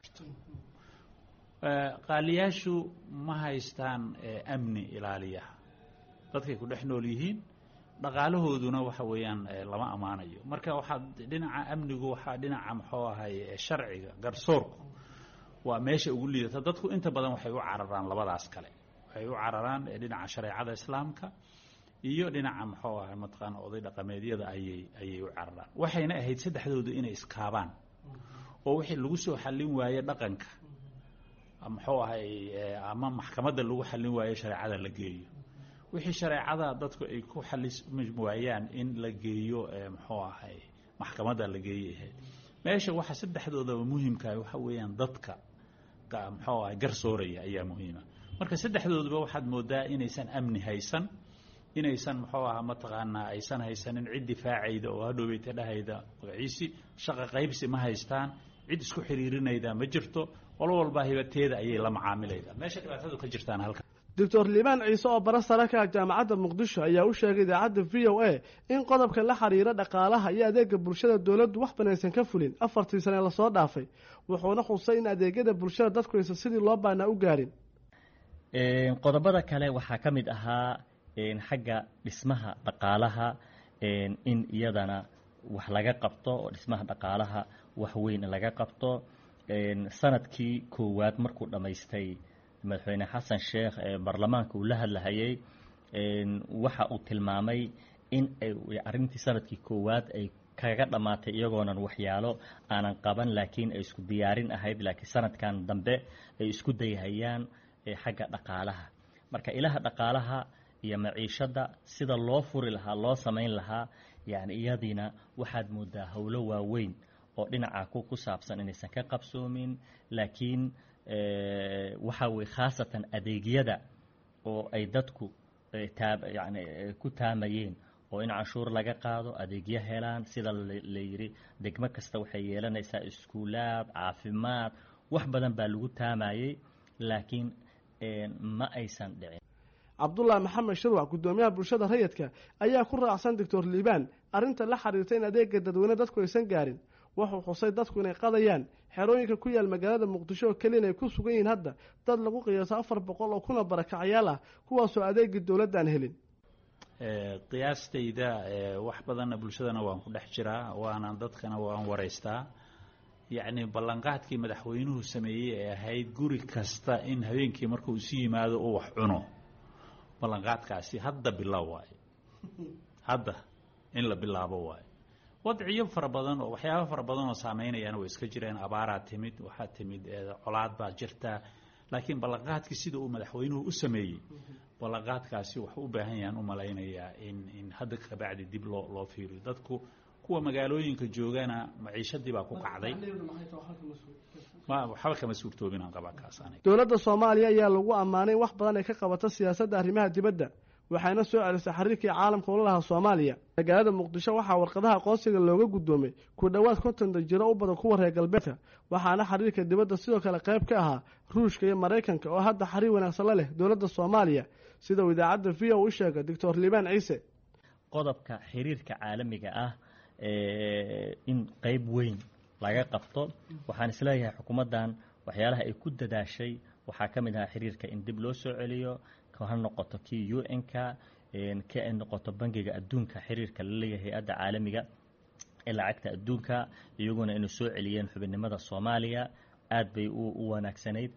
qaaliyaashu ma haystaan amni ilaaliya dadkay ku dhex nool yihiin dhaqaalahooduna waxa weeyaan lama amaanayo marka waxaa dhinaca amnigu waxaa dhinaca muxuu ahay sharciga garsoorku waa meesha ugu liidata dadku inta badan waxay u cararaan labadaas kale waxay u cararaan dhinaca shariicada islaamka iyo dhinaca muxuu ahay mataqaan oday dhaqameedyada ayay u cararaan waxayna ahayd saddexdoodu inay iskaabaan oo wixii lagu soo xallin waaye dhaqanka muxuu ahay ama maxkamadda lagu xallin waaye shareecada la geeyo wixii shareecada dadku ay ku xallismi waayaan in la geeyo muxuu ahay maxkamadda la geeyo meesha waxa saddexdoodaba muhiimka ah waxa weeyaan dadka muxuu ahay garsooraya ayaa muhiima marka saddexdooduba waxaad moodaa inaysan amni haysan inaysan muxuu ahaa mataqaanaa aysan haysanin cid difaacayda oo hadhoweyta dhahayda magaciisi shaqo qaybsi ma haystaan cid isku xiriirinayda ma jirto walba hibateeda ayay la macaamilayda meesha dhibaatadu ka jirtaan halka Dr. Liban Ciise oo bara sare ka jaamacadda Muqdisho ayaa u sheegay idaacadda VOA in qodobka la xiriira dhaqaalaha iyo adeega bulshada dawladdu wax banaysan ka fulin 4 sano la soo dhaafay wuxuuna xusay in adeegyada bulshada dadku aysan sidii loo baahnaa u gaarin qodobada kale waxaa ka mid ahaa xagga dhismaha dhaqaalaha in iyadana wax laga qabto oo dhismaha dhaqaalaha wax weyn laga qabto sanadkii koowaad markuu dhamaystay madaxweyne xasan sheekh ee baarlamaanka uu la hadlahayay waxa uu tilmaamay in arrintii sanadkii koowaad ay kaga dhammaatay iyagoonan waxyaalo aanan qaban laakiin ay isku diyaarin ahayd laakiin sanadkan dambe ay isku dayhayaan xagga dhaqaalaha marka ilaha dhaqaalaha iyo maciishada sida loo furi lahaa loo samayn lahaa yani iyadiina waxaad moodaa howlo waaweyn oo dhinaca ku saabsan inaysan ka qabsoomin laakiin waxa way khaasatan adeegyada oo ay dadku yani ku taamayeen oo in canshuur laga qaado adeegyo helaan sida la yiri degmo kasta waxay yeelanaysaa iskuulaad caafimaad wax badan baa lagu taamayay laakiin ma aysan dhicin Cabdullaahi Maxamed Shirwac gudoomiyaha bulshada rayidka ayaa ku raacsan Dr. Liban arinta la xiriirta in adeega dadweyne dadku aysan gaarin wuxuu xusay dadku inay qadayaan xerooyinka ku yaal magaalada Muqdisho oo kaliya ay ku sugan yihiin hadda dad lagu qiyaaso 400 oo kuna barakacayaal ah kuwaas oo adeega dawladda aan helin qiyaastayda wax badan bulshadana waan ku dhex jiraa waana dadkana waan wareystaa yacni ballanqaadkii madaxweynuhu sameeyay ee ahayd guri kasta in habeenkii markuu isu yimaado oo wax cuno ballanqaadkaasi hadda bilow waaye hadda in la bilaabo waaye wadciyo fara badan oo waxyaabo fara badan oo saameynayaan way iska jireen abaaraad timid waxaa timid colaad baa jirta laakiin ballanqaadkii sida uu madaxweynuhu u sameeyey ballanqaadkaasi wuxuu u baahan yahay u malaynayaa in hadda ka bacdi dib loo fiiriyo dadku kuwa magaalooyinka joogana maciishadii baa ku kacday waxba kama suurtoobin aan qabaa kaas aniga dawladda Soomaaliya ayaa lagu amaanay wax badan ay ka qabato siyaasadda arrimaha dibadda waxayna soo celisay xiriirkii caalamka ula lahaa soomaaliya. magaalada muqdisho waxaa warqadaha aqoonsiga looga guddoomay ku dhowaad 50 danjiro u badan kuwa reer galbeedka, waxaana xiriirka dibadda sidoo kale qayb ka ahaa ruushka iyo maraykanka oo hadda xiriir wanaagsan la leh dowladda soomaaliya, sida uu idaacadda v o u sheegay doctor liibaan ciise. qodobka xiriirka caalamiga ah in qayb weyn laga qabto, waxaan isleeyahay xukuumaddan waxyaalaha ay ku dadaashay waxaa ka mid ahaa xiriirka in dib loo soo celiyo, ha noqoto kii UN-ka, ka ay noqoto bangiga adduunka xiriirka la leeyahay hay-adda caalamiga ee lacagta adduunka, iyaguna inay soo celiyeen xubinnimada Soomaaliya aad bay u wanaagsanayd.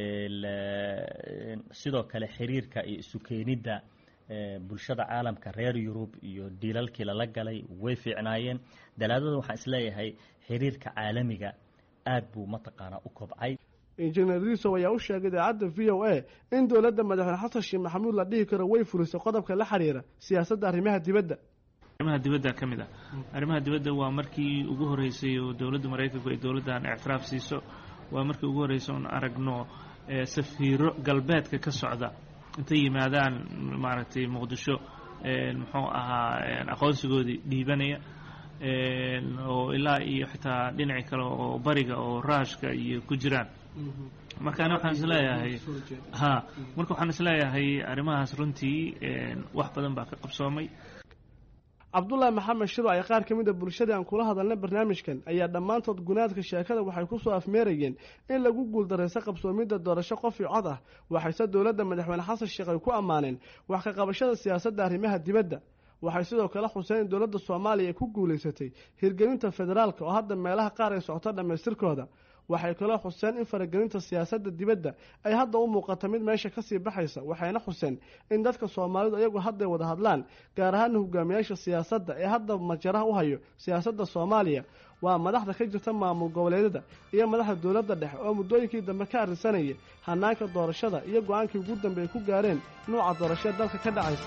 sidoo kale xiriirka iyo isu keenidda bulshada caalamka reer Yurub iyo diilalkii lala galay way fiicnaayeen. dalaadada waxaan isleeyahay xiriirka caalamiga aad buu mataqaanaa u kobcay. injineer Riso ayaa u sheegay idaacadda VOA in dowladda madaxweyne xasan sheekh maxamuud la dhihi karo way fulisay qodobka la xiriira siyaasadda arrimaha dibadda. arrimaha dibadda ka mid ah arrimaha dibadda waa markii ugu horeysay oo dowladda Mareykanku ay dowladdan ictiraaf siiso, waa markii ugu horeysay oo aragno safiiro galbeedka ka socda intay yimaadaan maaragtay Muqdisho muxuu ahaa aqoonsigoodii dhiibanaya oo ilaa iyo xitaa dhinaci kale oo bariga oo raashka iyo ku jiraan. markaana waxaan isleeyahay waxaan isleeyahay arrimahaas runtii wax badan baa ka qabsoomay. cabdullaahi maxamed shiro ay qaar ka mid a bulshadii aan kula hadalnay barnaamijkan ayaa dhammaantood gunaadka sheekada waxay ku soo afmeerayeen in lagu guuldareysa qabsoomidda doorasho qof iyo cod ah, waxayse dowladda madaxweyne xasan sheekh ay ku ammaaneen wax ka qabashada siyaasadda arrimaha dibadda. waxay sidoo kale xuseen in dowladda Soomaaliya ay ku guuleysatay hirgelinta federaalka oo hadda meelaha qaar ay socoto dhamaystirkooda. waxay kaloo xuseen in faragelinta siyaasadda dibadda ay hadda u muuqato mid meesha ka sii baxaysa, waxayna xuseen in dadka Soomaalidu iyagu hadda wada hadlaan, gaar ahaan hogaamiyaasha siyaasadda ee hadda majaraha u hayo siyaasadda Soomaaliya waa madaxda ka jirta maamul goboleedyada iyo madaxda dowladda dhexe oo muddooyinkii dambe ka arrinsanayay hanaanka doorashada iyo go'aankii ugu dambeeyay ku gaareen nooca doorashada dalka ka dhacaysa.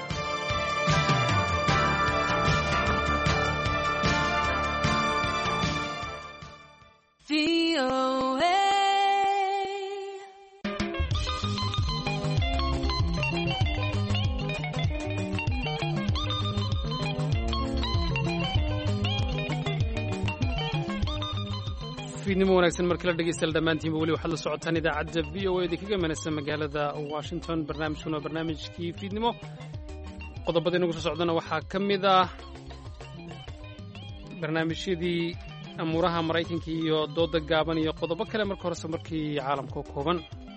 fiidnimo wanaagsan markii la dhegeystayaal dhammaantiinba weli waxaad la socotaan idaacadda v o eda kaga imanaysa magaalada Washington. barnaamijkuna waa barnaamijkii fiidnimo. qodobada inagu soo socdana waxaa ka mid ah barnaamijyadii amuuraha Maraykanka iyo dooda gaaban iyo qodobo kale. marka horese markii caalamka oo kooban.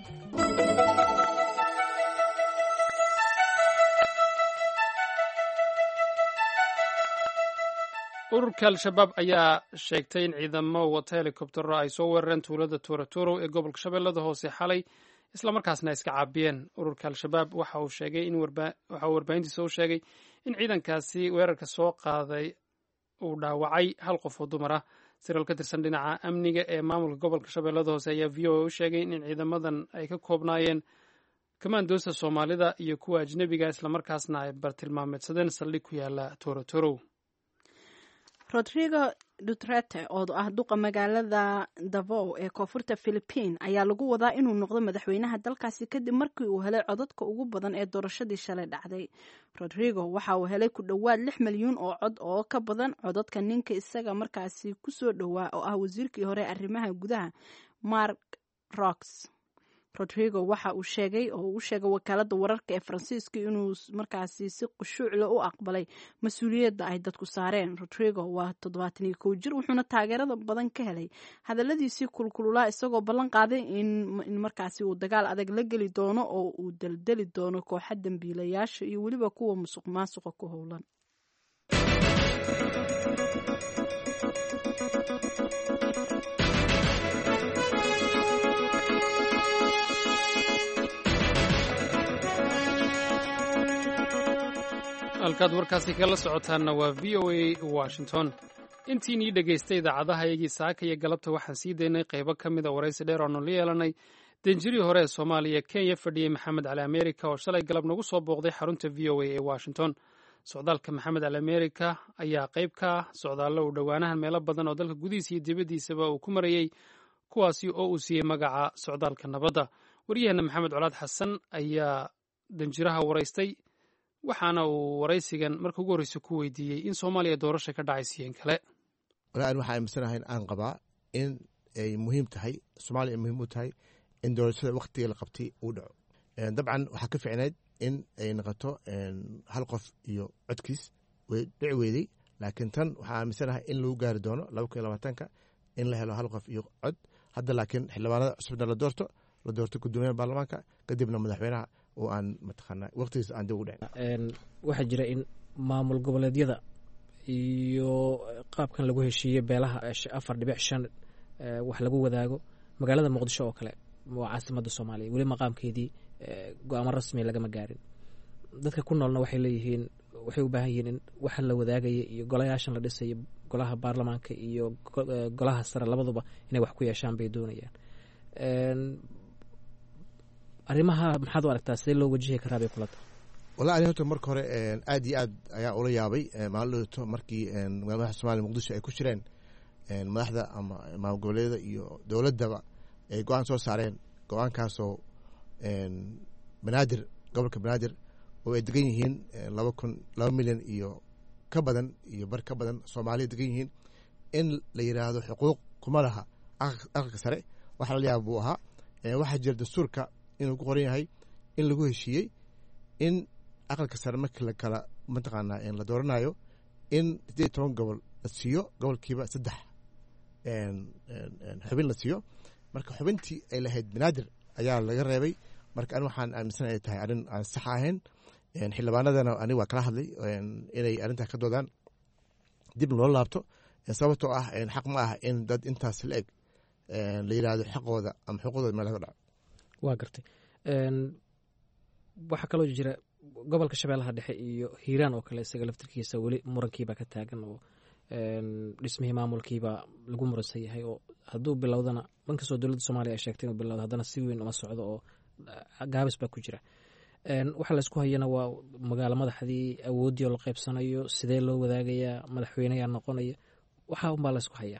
ururka al-shabaab ayaa sheegtay in ciidamo wata helikobtero ay soo weerareen tuulada Tooratooro ee gobolka Shabeellada Hoose xalay, islamarkaasna iska caabiyeen. ururka al-shabaab waxa uu warbaahintiisa u sheegay in ciidankaasi weerarka soo qaaday uu dhaawacay hal qof oo dumar ah. siraal ka tirsan dhinaca amniga ee maamulka gobolka Shabeellada Hoose ayaa v o a u sheegay in ciidamadan ay ka koobnaayeen kamaandoosta Soomaalida iyo kuwa ajnabiga, islamarkaasna ay bartilmaameedsadeen saldhig ku yaala Tooratooro. Rodrigo Duterte oo ah duqa magaalada Davao ee koonfurta Philippines ayaa lagu wadaa inuu noqdo madaxweynaha dalkaasi kadib markii uu helay codadka ugu badan ee doorashadii shalay dhacday. Rodrigo waxa uu helay ku dhowaad 6 milyan oo cod oo ka badan codadka ninka isaga markaasi ku soo dhowaa oo ah wasiirkii hore arrimaha gudaha Mark Rox. Rodrigo waxa uu sheegay wakaaladda wararka ee Faransiiska inuu markaasi si qushuuc leh u aqbalay mas'uuliyadda ay dadku saareen. Rodrigo waa 71 jir, wuxuuna taageerada badan ka helay hadalladiisii kulkululaa, isagoo ballan qaaday in markaasi uu dagaal adag la geli doono oo uu daldali doono kooxo dambiilayaasha iyo weliba kuwa musuqmaasuqa ku howlan. halkaad warkaasi kala socotaanna waa v o a Washington. intiinii dhegaystay idaacadaha iyagii saaka iyo galabta waxaan sii daynay qaybo ka mid a waraysi dheer oo nala yeelanay danjirii hore ee Soomaaliya Kenya fadhiyey Maxamed Cali America oo shalay galab nagu soo booqday xarunta v o a ee Washington. socdaalka Maxamed Cali America ayaa qayb ka ah socdaallo u dhowaanahan meelo badan oo dalka gudihiisa iyo dibaddiisaba uu ku marayey, kuwaasi oo uu siiyey magaca socdaalka nabadda. waryaheena Maxamed Colaad Xasan ayaa danjiraha waraystay waxaana uu waraysigan marka ugu horreysa ku weydiiyey in soomaaliya doorasha ka dhacaysiiyeen kale. walaa waxaa aaminsanahay aan qabaa in ay muhiim tahay soomaaliya ay muhiim u tahay in doorashada waktiga la qabtay uu dhaco. dabcan waxaa ka ficneyd in ay noqoto hal qof iyo codkiis way dhici weydey, laakiin tan waxaa aaminsanahay in lagu gaari doono 2020 in la helo hal qof iyo cod. hadda laakiin xildhibaanada cusubna la doorto gudoomiyaha baarlamaanka kadibna madaxweynaha oo aan mataqaanaa waqtigiisa aan dib ugu dhicin. waxaa jira in maamul goboleedyada iyo qaabkan lagu heshiiyey beelaha 4.5 wax lagu wadaago magaalada muqdisho oo kale waa caasimadda soomaaliya, weli maqaamkeedii go-aamo rasmiya lagama gaarin. dadka ku noolna waxay leeyihiin waxay u baahan yihiin in waxa la wadaagaya iyo golayaashan la dhisayo golaha baarlamaanka iyo golaha sare labaduba inay wax ku yeeshaan bay doonayaan. arrimaha maxaad u aragtaa, sidee loo wajihi karaa bay kula tahay? wallahi ani horta marka hore aad iyo aad ayaa ula yaabay maalin markii madaxda Soomaaliya Muqdisho ay ku jireen madaxda ama maamul goboleedyada iyo dowladaba ay go-aan soo saareen. go-aankaasoo banaadir gobolka banaadir oo ay degan yihiin 2 milyan iyo ka badan iyo bar ka badan Soomaaliya degan yihiin in la yiraahdo xuquuq kuma laha aqalka sare. waxa la yaab buu ahaa. waxaa jira dastuurka inuu ku qoran yahay in lagu heshiiyey in aqalka sare markii la kala mataqaanaa la dooranayo in 18 gobol la siiyo, gobolkiiba 3 xubin la siiyo. marka xubintii ay lahayd banaadir ayaa laga reebay. marka ani waxaan aaminsanahay tahay arrin aan sax ahayn. xildhibaanadana aniga waa kala hadlay inay arrintaa ka doodaan dib loo laabto, sababtoo ah xaq ma aha in dad intaas la eg la yiraahdo xaqooda ama xuquuqdooda meel laga dhaco. waa gartay. waxaa kaloo jira gobolka shabeellaha dhexe iyo hiiraan oo kale isaga laftirkiisa weli murankiibaa ka taagan oo dhismihii maamulkiibaa lagu muransan yahay oo hadduu bilowdana inkastoo dowladda soomaaliya ay sheegtay inuu bilowdo haddana si weyn uma socdo oo gaabis baa ku jira. waxa laysku hayana waa magaalo madaxdii awooddii oo la qaybsanayo, sidee loo wadaagayaa, madaxweyneyaa noqonaya, waxaa unbaa laysku hayaa.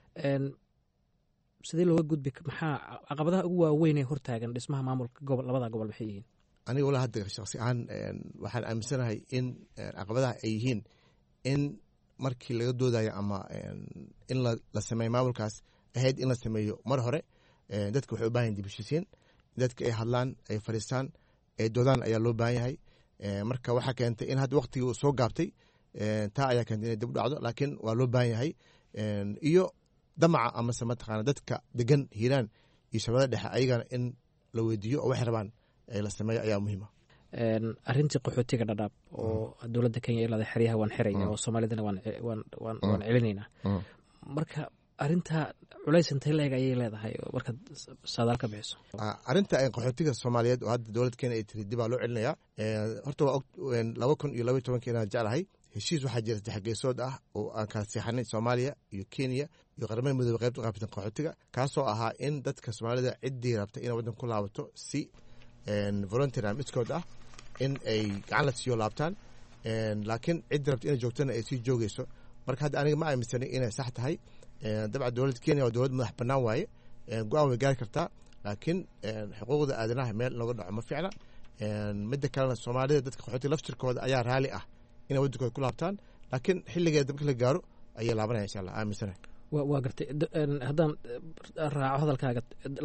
sidee looga gudbi, maxaa caqabadaha ugu waaweyn ee hortaagan dhismaha maamulka labada gobol maxay yihiin? aniga wala hadda shakhsi ahaan waxaan aaminsanahay in caqabadaha ay yihiin in markii laga doodayo ama in la sameeyo maamulkaas ahayd in la sameeyo mar hore. dadka waxay u baahan yihin dib u heshiisiin, dadka ay hadlaan, ay fadhiistaan, ay doodaan ayaa loo baahan yahay. marka waxaa keentay in hadda waqtigii uu soo gaabtay, taa ayaa keentay inay dib u dhacdo, laakiin waa loo baahan yahay. iyo damaca amase mataqaana dadka degan hiiraan iyo shabeellada dhexe ayagana in la weydiiyo oo waxay rabaan la sameeyo ayaa muhiima. arrintii qaxootiga dhadhaab oo dowladda Kenya ilaa xeryaha waan xirayna oo Soomaalidana waan celinaynaa. marka arrinta culays intee leeg ayay leedahay marka saadaal ka bixiso? arrinta qaxootiga Soomaaliyeed oo hadda dowladda Kenya ay tiri dib loo celinayaa. horta waa 2012 inaan jeclahay heshiis waxaa jira 3 geesood ah oo aan kala seexanay Soomaaliya iyo Kenya iyo qaramada midoobay qaybta qaabtan qaxootiga, kaasoo ahaa in dadka Soomaalida ciddii rabta inay waddan ku laabato si voluntary iskood ah in ay gacan la siiyo laabtaan, laakiin ciddii rabta inay joogtana ay sii joogayso. marka hadda aniga ma aaminsanay inay sax tahay. dabcan dowladda Kenya waa dowlad madax bannaan waaye, go-aan way gaari kartaa, laakiin xuquuqda aadanaha meel looga dhaco ma fiicna. midda kalena Soomaalida dadka qaxootiga laftirkooda ayaa raali ah inay waddankooda ku laabtaan, laakiin xilligeeda marka la gaaro ayay laabanaya insha allah aaminsanahay. waa gartay. haddaan raaco hadalkaaga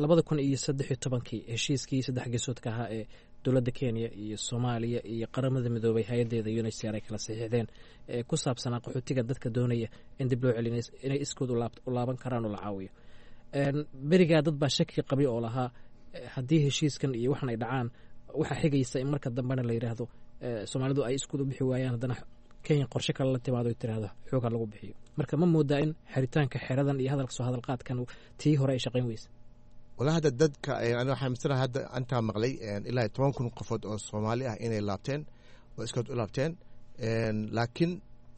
2013 heshiiskii 3 geesoodka ahaa ee dowladda Kenya iyo Soomaaliya iyo qaramada midoobay hay-adeeda UNHCR ay kala saxiixdeen ku saabsanaa qaxootiga dadka doonaya in dib loo celinayo inay iskood u laaban karaan oo la caawiyo. berigaa dad baa shaki qabay oo lahaa haddii heshiiskan iyo waxan ay dhacaan waxaa xigaysa in marka dambena la yidhaahdo Soomaalidu ay iskood u bixi waayaan, haddana Kenya qorshe kale la timaado ay tiraahdo xooga lagu bixiyo. marka ma moodaa in xiritaanka xeradan iyo hadalka soo hadalqaadkan tii hore ay shaqayn weysa? walahi hadda dadka aniga waxaan aaminsanahay hadda antaa maqlay ilaa 10,000 qofood oo Soomaali ah inay laabteen oo iskood u laabteen. laakiin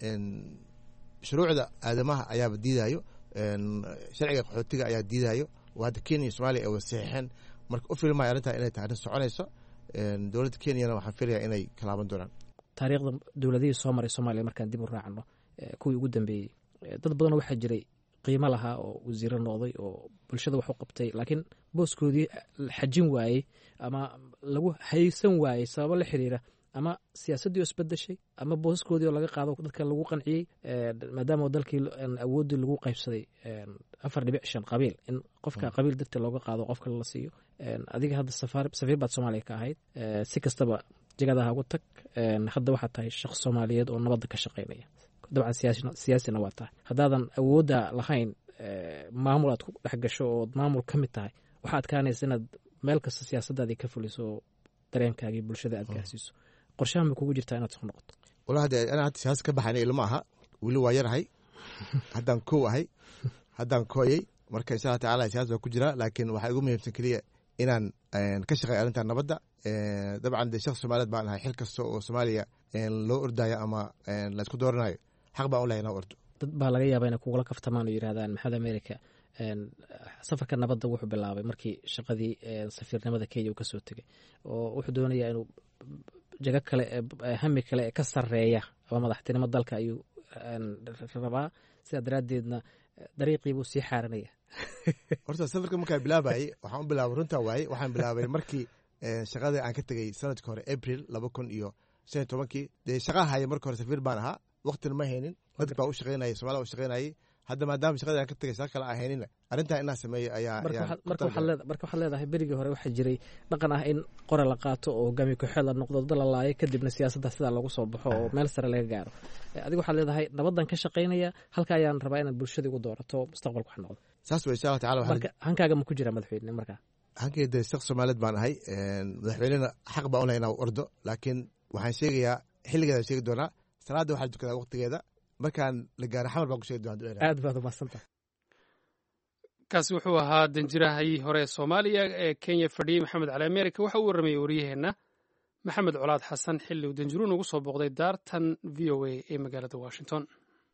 shuruucda aadamaha ayaaba diidayo, sharciga qaxootiga ayaa diidayo oo hadda Kenya iyo Soomaaliya ay wasaxeen. marka u filmaya arrintaa inay tahay arrin soconayso. dowladda Kenyana waxaan filayaa inay ka laaban doonaan. taariikhda dowladihii soo maray Soomaaliya markaan dib u raacno kuwii ugu dambeeyey dad badan waxaa jiray qiimo lahaa oo wasiiro noqday oo bulshada wax u qabtay, laakiin booskoodii xajin waayey ama lagu haysan waayey sababo la xiriira ama siyaasaddii oo isbedeshay ama boosaskoodii oo laga qaado dadka lagu qanciyey maadaama dalkii awooddii lagu qaybsaday 4.5 qabiil in qofka qabiil dartii looga qaado qofka la siiyo adiga hadda safiir baad Soomaaliya ka ahayd si kastaba jagadaha ugu tag hadda waxaad tahay shaqo Soomaaliyeed oo nabadda ka shaqeynaya dabcan siyaasina waa tahay haddaadan awoodda lahayn maamul aad ku dhex gasho oo maamul ka mid tahay waxaa adkaanaysa inaad meel kasta siyaasaddaadii ka fuliso dareenkaagii bulshada aad gaarsiiso qorshahan ma kugu jirtaa inaad soo noqoto walahi hadda anaa hadda siyaasad ka baxayna ilma aha weli waa yarahay haddaan kow ahay haddaan kooyay marka insha allah tacaala siyaasad waa ku jira laakiin waxaa igu muhiimsan keliya inaan ka shaqeeyo arrintan nabadda dabcan dee shaqsi Soomaaliyeed baan ahay xil kasta oo Soomaaliya loo ordayo ama la isku dooranayo xaq baan u leeyahay inaan ordo dad baa laga yaabaa inay kugula kaftamaan oo yidhahdaan maxamed America safarka nabadda wuxuu bilaabay markii shaqadii safiirnimada Kenya uu ka soo tegay oo wuxuu doonayaa inuu jago kale hami kale ka sareeya ama madaxtinimo dalka ayuu rabaa sida daraaddeedna dariiqii buu sii xaaranaya horta safarka markaa bilaabayay waxaan u bilaabay runta waaye waxaan bilaabay markii shaqadii aan ka tegey sanadkii hore April 2015 dee shaqaha haya markii hore safiir baan ahaa waqtina ma haynin dad baa u shaqeynayay Soomaaliya u shaqeynayay hadda maadaama shaqadii aan ka tegey shaqa kale aan haynin arrintaa inaan sameeyo ayaa marka waxaad leedahay berigii hore waxaa jiray dhaqan ah in qore la qaato oo hogaamiye ku-xeel la noqdo dad la laayo kadibna siyaasadda sidaa lagu soo baxo oo meel sare laga gaaro adiga waxaad leedahay nabaddan ka shaqeynaya halka ayaan rabaa inaad bulshadii ugu doorato mustaqbalka wax noqdo saas way insha allah tacaala marka hankaaga ma ku jiraa madaxweyne markaa hankeyda shaqsi Soomaaliyeed baan ahay madaxweynena xaq baan u leeyahay inaan ordo laakiin waxaan sheegayaa xilligeeda sheegi doonaa salaada waxaa tukadaa waqtigeeda markaan la gaaro xamar baan ku sheegi doonaa aad baad umaadsantahay kaasi wuxuu ahaa danjirahii hore Soomaaliya ee Kenya fadhiyey Maxamed Cali America waxa uu warramay wariyaheenna Maxamed Colaad Xasan xilli uu danjiruun ugu soo booqday daartan VOA ee magaalada Washington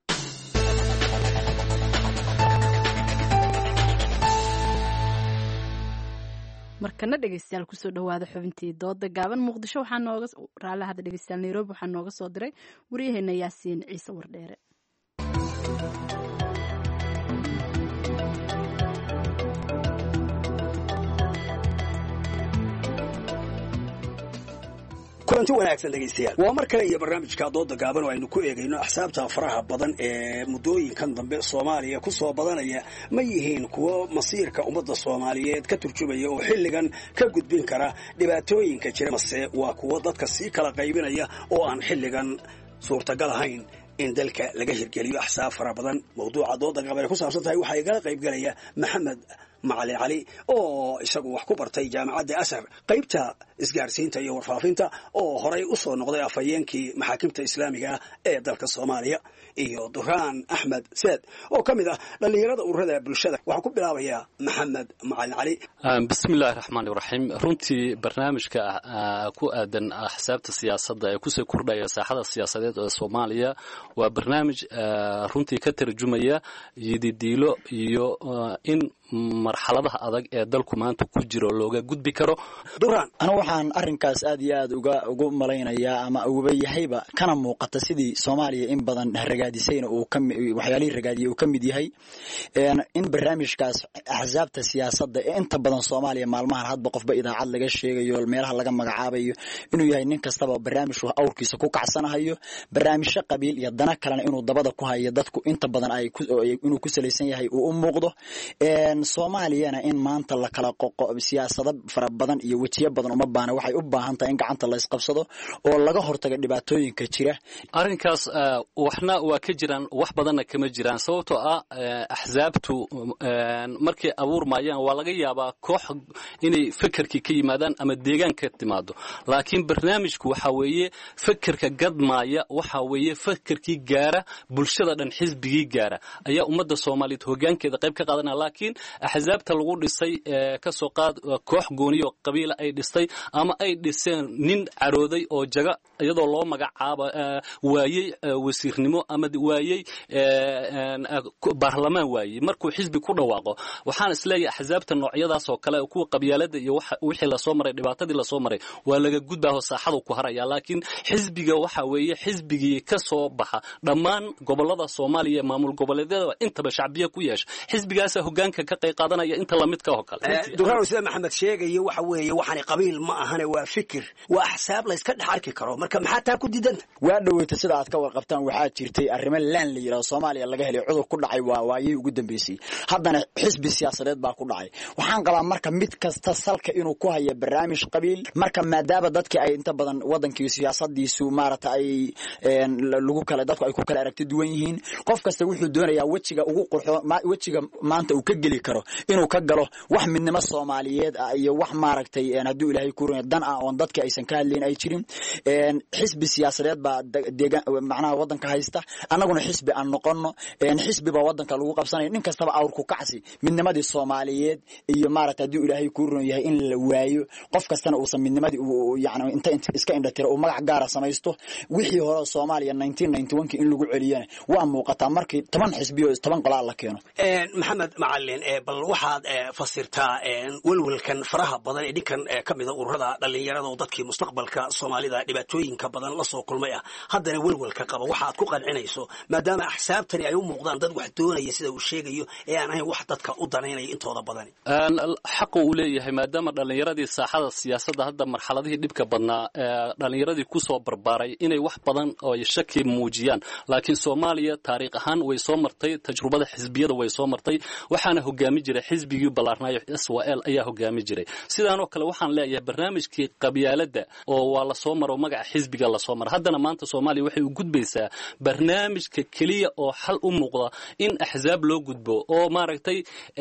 markana dhegeystayaal kusoo dhawaada xubintii dooda gaaban muqdisho waxaa nooga raalaha dhegeystayaal Nairobi waxaa nooga soo diray wariyaheenna Yaasiin Ciise Wardheere kulanti wanaagsan dhegeystayaal waa mar kale iyo barnaamijka dooda gaaban oo aynu ku eegayno axsaabta faraha badan ee muddooyinkan dambe Soomaaliya ku soo badanaya ma yihiin kuwo masiirka ummadda Soomaaliyeed ka turjumaya oo xilligan ka gudbin kara dhibaatooyinka jira mase waa kuwo dadka sii kala qaybinaya oo aan xilligan suurtagal ahayn in dalka laga hirgeliyo axsaab fara badan mawduuca dooda gaaban ku saabsan tahay waxaa igala qayb galaya Maxamed Macali Cali oo isagu wax ku bartay jaamacadda Asar qaybta isgaarsiinta iyo warfaafinta oo horay u soo noqday afayeenkii maxaakiimta islaamiga ee dalka Soomaaliya iyo Duraan Axmed Saad oo kamid ah dhalinyarada ururada bulshada waxa ku bilaabaya Maxamed Macali Cali bismillaahir rahmaanir rahiim runtii barnaamijka ku aadan axsaabta siyaasadda ee ku soo kordhaya saaxada siyaasadeed ee Soomaaliya waa barnaamij runtii ka tarjumaya yididiilo iyo in marxaladaha adag ee dalku maanta ku jiro looga gudbi karo Duraan ana waxaan arrinkaas aad iyo aad ugu malaynayaa ama uga yahayba kana muuqata sidii Soomaaliya in badan ragaadisayna uu waxyaalihii ragaadiyay uu ka mid yahay in barnaamijkaas axsaabta siyaasadda ee inta badan Soomaaliya maalmahan hadba qofba idaacad laga sheegayo meelaha laga magacaabayo inuu yahay nin kastaba barnaamij wax awrkiisa ku kacsanayo barnaamijyo qabiil iyo dana kalena inuu dabada ku hayo dadku inta badan ay inuu ku salaysan yahay uu u muuqdo Soomaaliyana in maanta la kala qoqo siyaasado fara badan iyo wajiyo badan uma baana waxay u baahan tahay in gacanta la isqabsado oo laga hortago dhibaatooyinka jira arrinkaas waxna waa ka jiraan wax badanna kama jiraan sababtoo ah axsaabtu markay abuurmayaan waa laga yaabaa koox inay fikirkii ka yimaadaan ama deegaanka ka timaado laakiin barnaamijku waxa weeye fikirka gadmaaya waxa weeye fikirkii gaara bulshada dhan xisbigii gaara ayaa ummadda Soomaaliyeed hoggaankeeda qayb ka qaadanaya laakiin axsaabta lagu dhisay ka soo qaad koox gooniyo qabiil ay dhistay ama ay dhiseen nin carooday oo jaga iyadoo loo magacaabo waayay wasiirnimo ama waayay baarlamaan waayay markuu xisbi ku dhawaaqo waxaan isleeyahay axsaabta noocyadaas oo kale kuwa qabyaalada iyo wixii la soo maray dhibaatadii la soo maray waa laga gudbaa saaxadu ku haraya laakiin xisbiga waxa weeye xisbigii ka soo baxa dhammaan gobolada Soomaaliya maamul goboleedyada intaba shacbiya ku yeesha xisbigaas hoggaanka ka qayb qaadanaya inta lamidka oo kale duraan sida maxamed sheegayo waxa weeye waxaan qabiil ma ahane waa fikir waa axsaab la iska dhex arki karo marka maxaa taa ku diidanta waa dhaweyta sida aad ka warqabtaan waxaa jirtay arrimo laan la yiraahdo Soomaaliya laga helay cudur ku dhacay waayay ugu dambeysay haddana xisbi siyaasadeed baa ku dhacay waxaan qabaa marka mid kasta salka inuu ku hayo barnaamij qabiil marka maadaama dadkii ay inta badan wadankii siyaasadiisu maarata ay lagu kala dadku ay ku kala aragti duwan yihiin qof kasta wuxuu doonayaa wajiga ugu qurxo wajiga maanta uu ka geli karo inuu ka galo wax midnimo Soomaaliyeed iyo wax maaragtay haduu Ilaahay ku ruuyo dan ah oo dadka aysan ka hadleen ay jirin xisbi siyaasadeed baa macnaha wadanka haysta anaguna xisbi aan noqono xisbi baa wadanka lagu qabsanay nin kastaba awr ku kacsi midnimadii Soomaaliyeed iyo maaragtay haduu Ilaahay ku ruuyo yahay in la waayo qof kastana uu midnimadii yaani inta iska indhatiro oo magac gaar ah samaysto wixii hore Soomaaliya 1991 in lagu celiyana waa muuqata markii 10 xisbi oo 10 qolaa la keeno maxamed macallin bal waxaad fasirtaa walwalkan faraha badan ee dhinkan kamida ururada dhalinyarada oo dadkii mustaqbalka Soomaalida dhibaatooyinka badan la soo kulmay haddana walwalka qaba waxaad ku qancinayso maadaama axsaabtani ay u muuqdaan dad wax doonaya sida uu sheegayo ee aan ahayn wax dadka u danaynaya intooda badan xaq uu leeyahay maadaama dhalinyaradii saaxada siyaasadda hadda marxaladihii dhibka badnaa dhalinyaradii ku soo barbaaray inay wax badan oo shaki muujiyaan laakiin Soomaaliya taariikh ahaan way soo martay tajrubada xisbiyada way soo martay waxaana hogaami jiray xisbigii balaarnaayo SWL ayaa hogaami jiray sidaan oo kale waxaan leeyahay barnaamijkii qabyaaladda oo waa la soo maro magaca xisbiga la soo maro haddana maanta Soomaaliya waxay u gudbaysaa barnaamijka kaliya oo xal u muuqda in axsaab loo gudbo oo maaragtay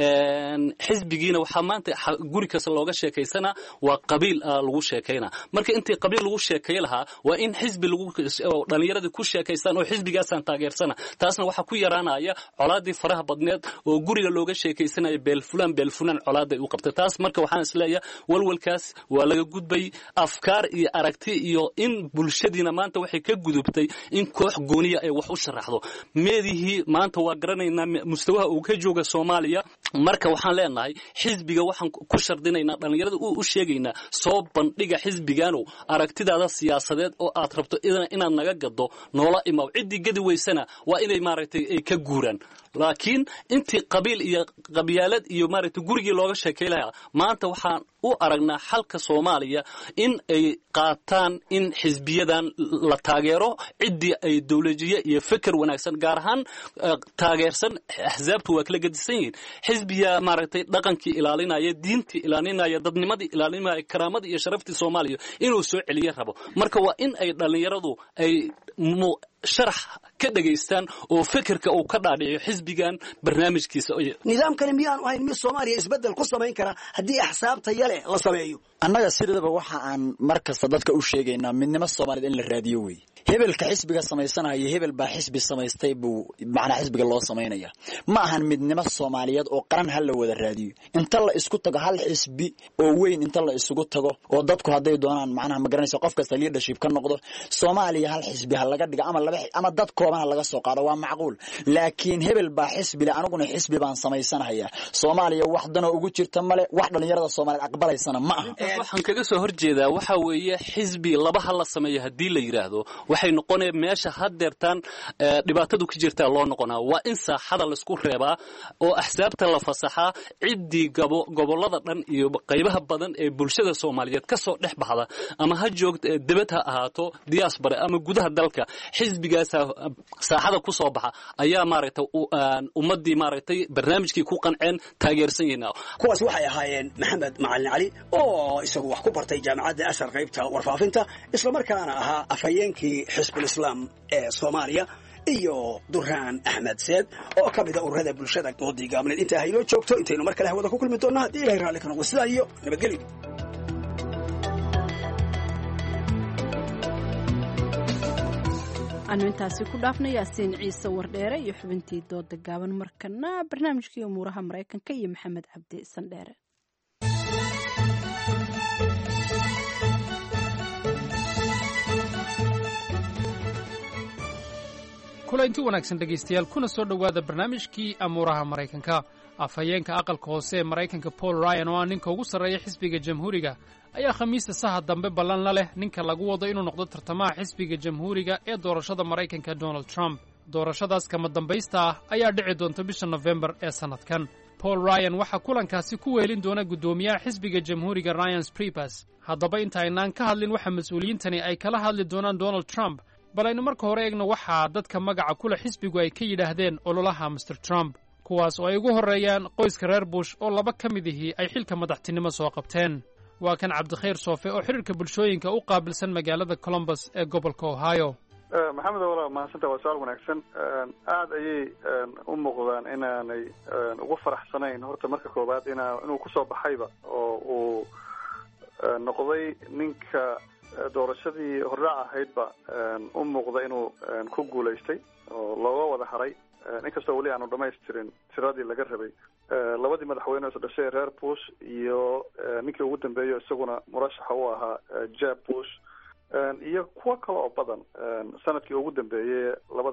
xisbigiina waxa maanta guri kasta looga sheekaysana waa qabiil lagu sheekayna marka intii qabiil lagu sheekay lahaa waa in xisbi lagu dhalinyarada ku sheekaystaan oo xisbigaasan taageersana taasna waxa ku yaraanaya colaadii faraha badneed oo guriga looga sheekaysanayo beelfulan colaad ay u qabtay taas marka waxaan isleeyahay walwalkaas waa laga gudbay afkaar iyo aragti iyo in bulshadiina maanta waxay ka gudubtay in koox gooniya ay wax u sharaxdo meedihii maanta waa garanaynaa mustawaha uu ka jooga Soomaaliya marka waxaan leenahay xisbiga waxaan ku shardinaynaa dhalinyarada u sheegaynaa soo bandhiga xisbigaanu aragtidaada siyaasadeed oo aad rabto inaad naga gado noola imaw cidii gadi weysana waa inay maaragtay ay ka guuraan laakiin intii qabiil iyo qabyaalad iyo maaragtay gurigii looga sheekay lahaa maanta waxaan u aragnaa xalka Soomaaliya in ay qaataan in xisbiyadan la taageero cidii ay dawladjiye iyo fikir wanaagsan gaar ahaan taageersan axsaabtu waa kala gadisan yihiin xisbiya maaragtay dhaqankii ilaalinaya diintii ilaalinaya dadnimadii ilaalinaya karaamadii iyo sharaftii Soomaaliya inuu soo celiyo rabo marka waa in ay dhalinyaradu ay sharax ka dhageystaan oo fikirka uu ka dhaadhiciyo xisbigan barnaamijkiisa nidaamkani miyaan ahayn mid Soomaaliya isbedel ku samayn kara haddii axsaabta yale la sameeyo annaga sidaba waxa aan markasta dadka u sheegaynaa midnimo Soomaaliyeed in la raadiyo way hebelka xisbiga samaysanaya hebel baa xisbi samaystay buu macna xisbiga loo sameynaya ma ahan midnimo Soomaaliyeed oo qaran hal la wada raadiyo inta la isku tago hal xisbi oo weyn inta la isugu tago oo dadku haday doonaan macnaha ma garanayso qof kasta leadership ka noqdo Soomaaliya hal xisbi hal laga dhiga ama dad kooban laga soo qaado waa macquul laakiin hebel baa xisbi la anaguna xisbi baan samaysanaya Soomaaliya wax dano ugu jirta male wax dhalinyarada Soomaaliyeed aqbalaysana ma aha waxaan kaga soo horjeedaa waxa weeye xisbi laba hal la sameeyo hadii la yiraahdo waxay noqonay meesha hadeertan dhibaatadu ka jirta loo noqonaa waa in saaxada la isku reebaa oo axsaabta la fasaxa cidii gobolada dhan iyo qaybaha badan ee bulshada Soomaaliyeed ka soo dhex baxda ama ha joogto dibad ha ahaato diaspora ama gudaha dalka xisbigaas saaxada ku soo baxa ayaa maaragtay ummadii maaragtay barnaamijkii ku qanceen taageersan yihiin kuwaas waxay ahaayeen maxamed macallin cali oo isagu wax ku bartay jaamacadda Ashar qaybta warfaafinta isla markaana ahaa afhayeenkii xisbul islaam ee Soomaaliya iyo Duraan Axmed Seed oo ka mid ah ururada bulshada doodii gaabneed inta ay noo joogto intaynu mar kale wada ku kulmi doonaa hadii Ilaahay raali ka noqdo sidaa iyo nabadgelyo anu intaasi ku dhaafnay Yaasiin Ciise Wardheere iyo xubintii dooda gaaban markana barnaamijkii umuuraha Mareykanka iyo Maxamed Cabdi Sandheere kulanti wanaagsan dhegaystayaal kuna soo dhowaada barnaamijkii amuuraha Mareykanka afhayeenka aqalka hoose ee Mareykanka Paul Ryan oo ah ninka ugu sarreeya xisbiga jamhuuriga ayaa khamiista saha dambe ballan la leh ninka lagu wado inuu noqdo tartamaha xisbiga jamhuuriga ee doorashada Mareykanka Donald Trump doorashadaas kama dambaysta ah ayaa dhici doonta bisha November ee sanadkan paul ryan waxaa kulankaasi ku weelin doona guddoomiyaha xisbiga jamhuuriga ryan spriebus haddaba intaynaan ka hadlin waxa mas-uuliyiintani ay kala hadli doonaan donald trump bal aynu marka hore eegno waxaa dadka magaca kule xisbigu ay ka yidhaahdeen ololaha master trump kuwaas oo ay ugu horreeyaan qoyska reer bush oo laba ka mid ihii ay xilka madaxtinimo soo qabteen waa kan cabdikhayr soofe oo xidhiirka bulshooyinka u qaabilsan magaalada columbus ee gobolka ohio maxamed walaal mahadsanta waa su-aal wanaagsan aada ayay u muuqdaan inaanay ugu faraxsanayn horta marka koowaad inuu kusoo baxayba oo uu noqday ninka doorashadii hordhac ahaydba u muuqda inuu ku guulaystay oo looga wada haray inkastoo weli aanu dhamaystirin tiradii laga rabay labadii madaxweyne isu dhashay reer bush iyo ninkii ugu dambeeyo isaguna murashaxa u ahaa jeb bush iyo kuwo kale oo badan sanadkii ugu dambeeyey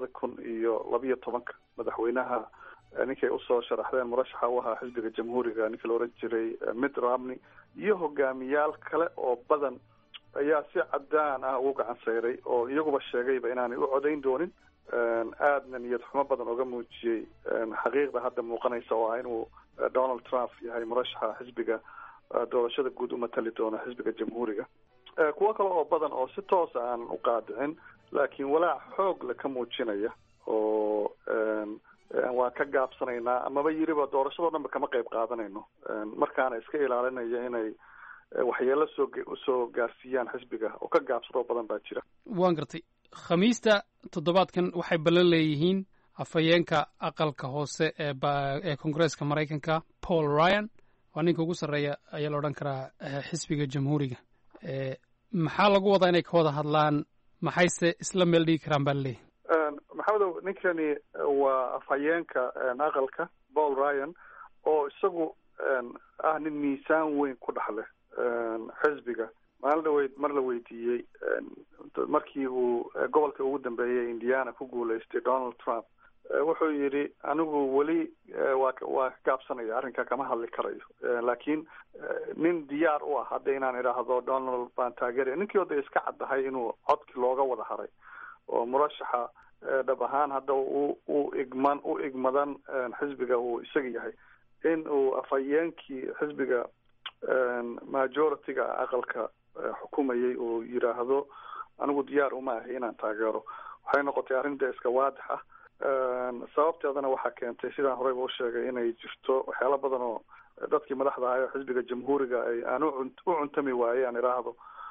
2012 madaxweynaha ninkay usoo sharaxdeen murashaxa u ahaa xisbiga jamhuuriga ninkii la oran jiray mitt romney iyo hogaamiyaal kale oo badan ayaa si cadaan ah ugu gacan sayray oo iyaguba sheegayba inaanay u codayn doonin aadna niyad xumo badan oga muujiyey xaqiiqda hadda muuqanaysa oo ah inuu donald trump yahay murashaxa xisbiga doorashada guud u matali doona xisbiga jamhuuriga kuwo kale oo badan oo si toosa aanan u qaadicin laakiin walaac xoog le ka muujinaya oo waan ka gaabsanaynaa amaba yiriba doorashadoo dhanba kama qayb qaadanayno markaana iska ilaalinaya inay waxyeelo soo gaarsiiyaan xisbiga oo ka gaabsadoo badan baa jira waan gartay khamiista toddobaadkan waxay ballan leeyihiin afhayeenka aqalka hoose ee koongareeska maraykanka paul ryan waa ninka ugu sarreeya ayaa la odhan karaa xisbiga jamhuuriga maxaa lagu wadaa inay ka wada hadlaan maxayse isla meel dhigi karaan baa laleeyahy maxamedow ninkani waa afhayeenka aqalka paul ryan oo isagu ah nin miisaan weyn ku dhex leh xisbiga maalin dhaweyd mar la weydiiyey markii uu gobolka ugu dambeeyey indiana ku guulaystay donald trump wuxuu yidhi anigu weli waa ka gaabsanaya arrinkaa kama hadli karayo laakiin nin diyaar u ah hadda inaan idhaahdo donald baan taageeraya ninkii oda iska caddahay inuu codkii looga wada haray oo murashaxa dhab ahaan hadda u igmadan xisbiga uu isaga yahay in uu afhayeenkii xisbiga majority-ga aqalka xukumayay uu yidhaahdo anigu diyaar uma ahi inaan taageero waxay noqotay arrinta iska waadix ah sababteedana waxaa keentay sidaan horeyba u sheegay inay jirto waxyaalo badan oo dadkii madaxda ahay oo xisbiga jamhuuriga ay aan u cuntami waaye aan idhaahdo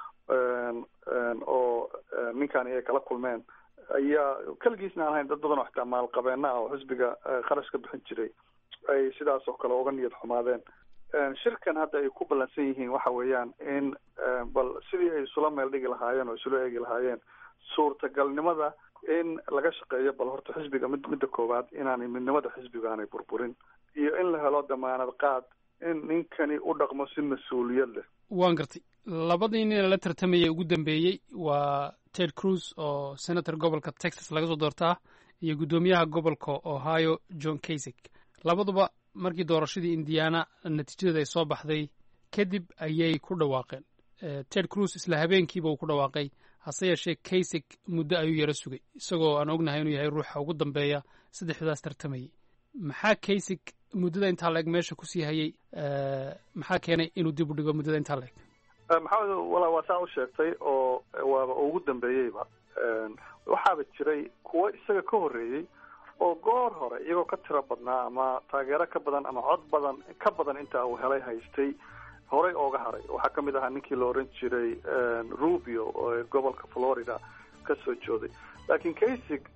oo ninkan ay kala kulmeen ayaa keligiisna aan ahayn dad badan oo xitaa maalqabeena ah oo xisbiga kharash ka bixin jiray ay sidaas oo kale uga niyad xumaadeen shirkan hadda ay ku ballansan yihiin waxa weeyaan in bal sidii ay isula meel dhigi lahaayeen oo isula eegi lahaayeen suurtagalnimada in laga shaqeeyo bal horta xisbiga midda koowaad inaanay midnimada xisbiga aanay burburin iyo in la helo damaanad qaad in ninkani u dhaqmo si mas-uuliyad leh waan gartay labadii nin la tartamayay ugu dambeeyey waa ted cruz oo senator gobolka texas laga soo doortaa iyo guddoomiyaha gobolka ohio john kasich labaduba markii doorashadii indiana natiijadeeda ay soo baxday kadib ayay ku dhawaaqeen ted cruz isla habeenkiiba uu ku dhawaaqay hase yeeshee kasich muddo ayuu yaro sugay isagoo aan ognahay inuu yahay ruuxa ugu dambeeya saddexdaas tartamayay maxaa kasich muddada intaa la eg meesha kusii hayay maxaa keenay inuu dib u dhigo muddada intaa la eg maxamed walaa waa saa u sheegtay oo waaba ugu dambeeyeyba waxaaba jiray kuwo isaga ka horreeyey oo goor hore iyagoo ka tiro badnaa ama taageero ka badan ama cod badan ka badan inta uu helay haystay horey ooga haray waxaa ka mid ahaa ninkii la oran jiray rubio oo gobolka florida ka soo jooday laakiin kasich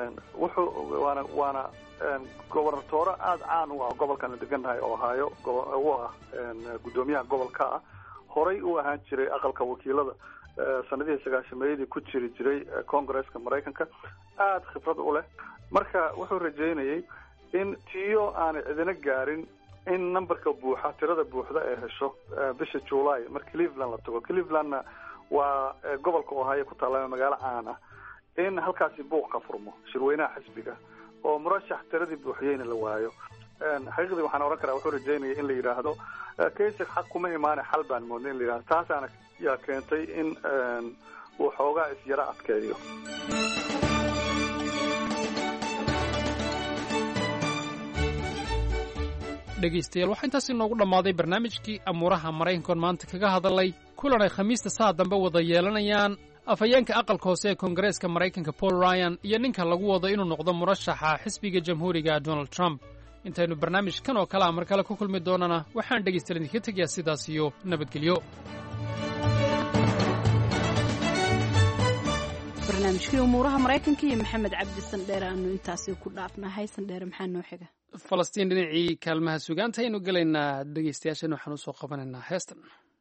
wuxuu waana gobernatoore aada caan u ah gobolkan la degannahay ohio u ah guddoomiyaha gobolka ah horey u ahaan jiray aqalka wakiilada sanadihii sagaashameeyadii ku jiri jiray congaresska maraykanka aada khibrad u leh marka wuxuu rajeynayay in tiyo aanay cidina gaarin in numberka buuxa tirada buuxda ay hesho bisha july mar cleveland la tago clevelandna waa gobolka ohio ku taalla magaalo caan ah in halkaasi buuq ka furmo shirweynaha xisbiga oo murashax tiradii buuxiyeyna la waayo xaqiiqdii waxaan oran karaa wuxuu rajeynaya in la yidhaahdo kasich xaq kuma imaane xal baan moodnay in la yidhahdo taasaana yaa keentay in uu xoogaa isyaro adkeeyo dhegaystayaal waxaa intaas inoogu dhammaaday barnaamijkii amuuraha maraykankoon maanta kaga hadalay kulan ay khamiista saa dambe wada yeelanayaan afhayeenka aqalka hoose ee koongareeska maraykanka paul ryan iyo ninka lagu wado inuu noqdo murashaxa xisbiga jamhuuriga donald trump intaynu barnaamijkan oo kale a mar kale ku kulmi doonana waxaan dhegaystayaal idinka tegayaa sidaas iyo nabadgelyo. barnaamijkii umuuraha maraykanka iyo maxamed cabdi sandheere aanu intaasi ku dhaafnahay. sandheere maxaa noo xiga? falastiin dhinacii kaalmaha sugaanta aynu gelaynaa. dhegaystayaashan waxaan usoo qabanaynaa heestan.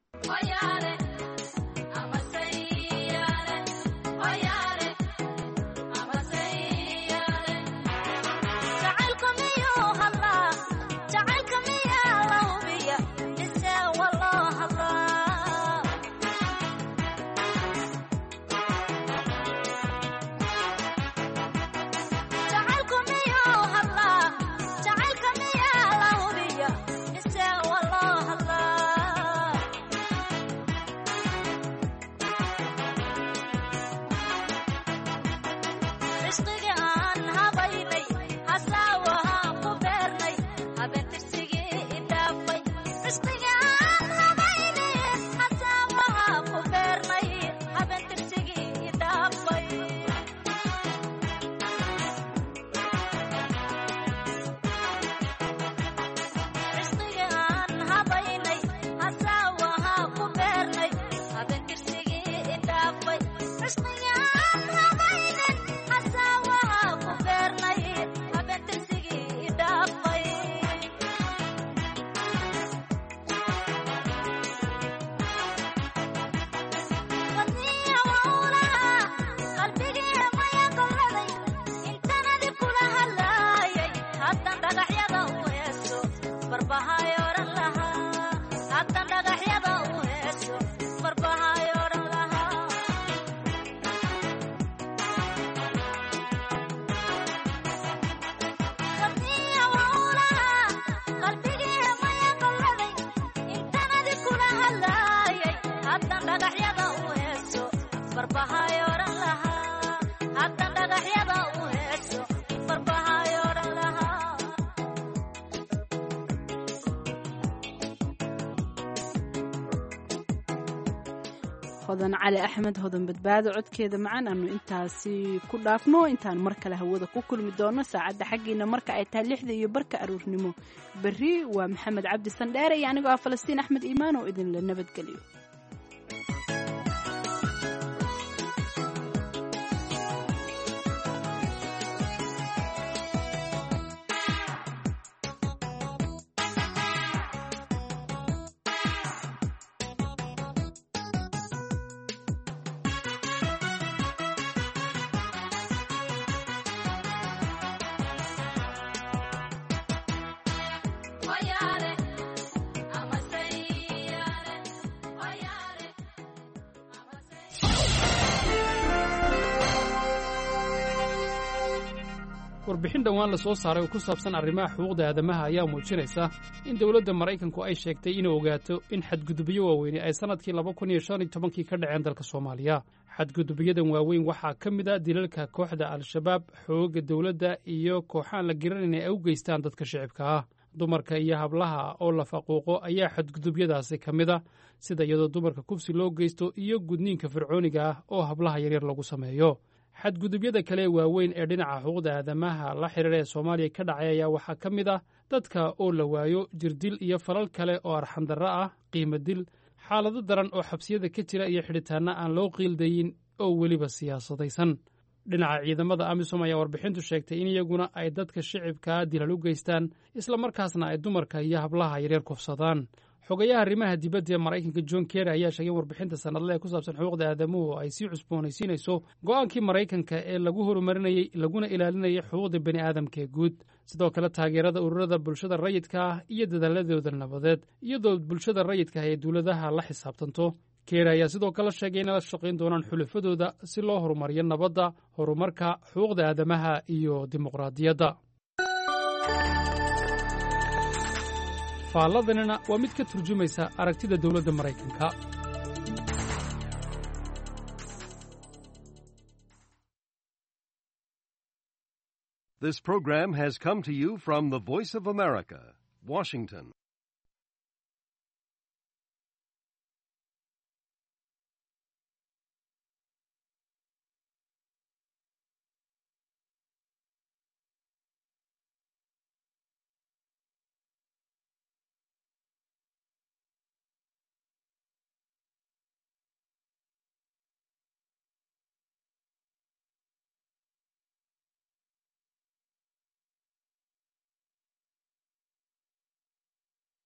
hodan cali axmed hodan badbaado codkeeda macaan aanu intaasi ku dhaafno intaan mar kale hawada ku kulmi doono saacadda xaggiina marka ay tahay 6:00 aroornimo berri waa maxamed cabdi sandheere iyo anigoo ah falastiin axmed iimaan oo idinla nabadgeliyo. warbixin dhowaan la soo saaray oo ku saabsan arrimaha xuquuqda aadamaha ayaa muujinaysa in dowladda maraykanku ay sheegtay inay ogaato in xadgudubyo waaweyni ay sannadkii 2015 ka dhaceen dalka soomaaliya. xadgudubyadan waaweyn waxaa ka mid a dilalka kooxda al-shabaab, xoogga dowladda iyo kooxaan la garanayn ay u geystaan dadka shicibka ah. dumarka iyo hablaha oo la faquuqo ayaa xadgudubyadaasi ka mid a, sida iyadoo dumarka kufsi loo geysto iyo gudniinka fircooniga ah oo hablaha yaryar lagu sameeyo. xadgudubyada kale waaweyn ee dhinaca xuquuqda aadamaha la xidhiidha ee soomaaliya ka dhacay ayaa waxaa ka mid ah dadka oo la waayo, jirdil iyo falal kale oo arxandarro ah, qiimo dil, xaalado daran oo xabsiyada ka jira iyo xidhitaanna aan loo qiildayin oo weliba siyaasadaysan. dhinaca ciidamada amisom ayaa warbixintu sheegtay in iyaguna ay dadka shicibkaa dilal u geystaan, islamarkaasna ay dumarka iyo hablaha yaryar kufsadaan. xogayaha arrimaha dibadda ee maraykanka john kerry ayaa sheegay in warbixinta sannadle ee ku saabsan xuquuqda aadamuhu ay sii cusboonaysiinayso go'aankii maraykanka ee lagu horumarinayey laguna ilaalinayay xuquuqda bani aadamka ee guud, sidoo kale taageerada ururada bulshada rayidka ah iyo dadaaladooda nabadeed, iyadoo bulshada rayidka ah ee dowladaha la xisaabtanto. kerry ayaa sidoo kale sheegay inay la shaqayn doonaan xulafadooda si loo horumariyo nabadda, horumarka, xuquuqda aadamaha iyo dimuqraadiyadda. faalladanina waa mid ka turjumaysa aragtida dowladda maraykanka. This program has come to you from the Voice of America, Washington.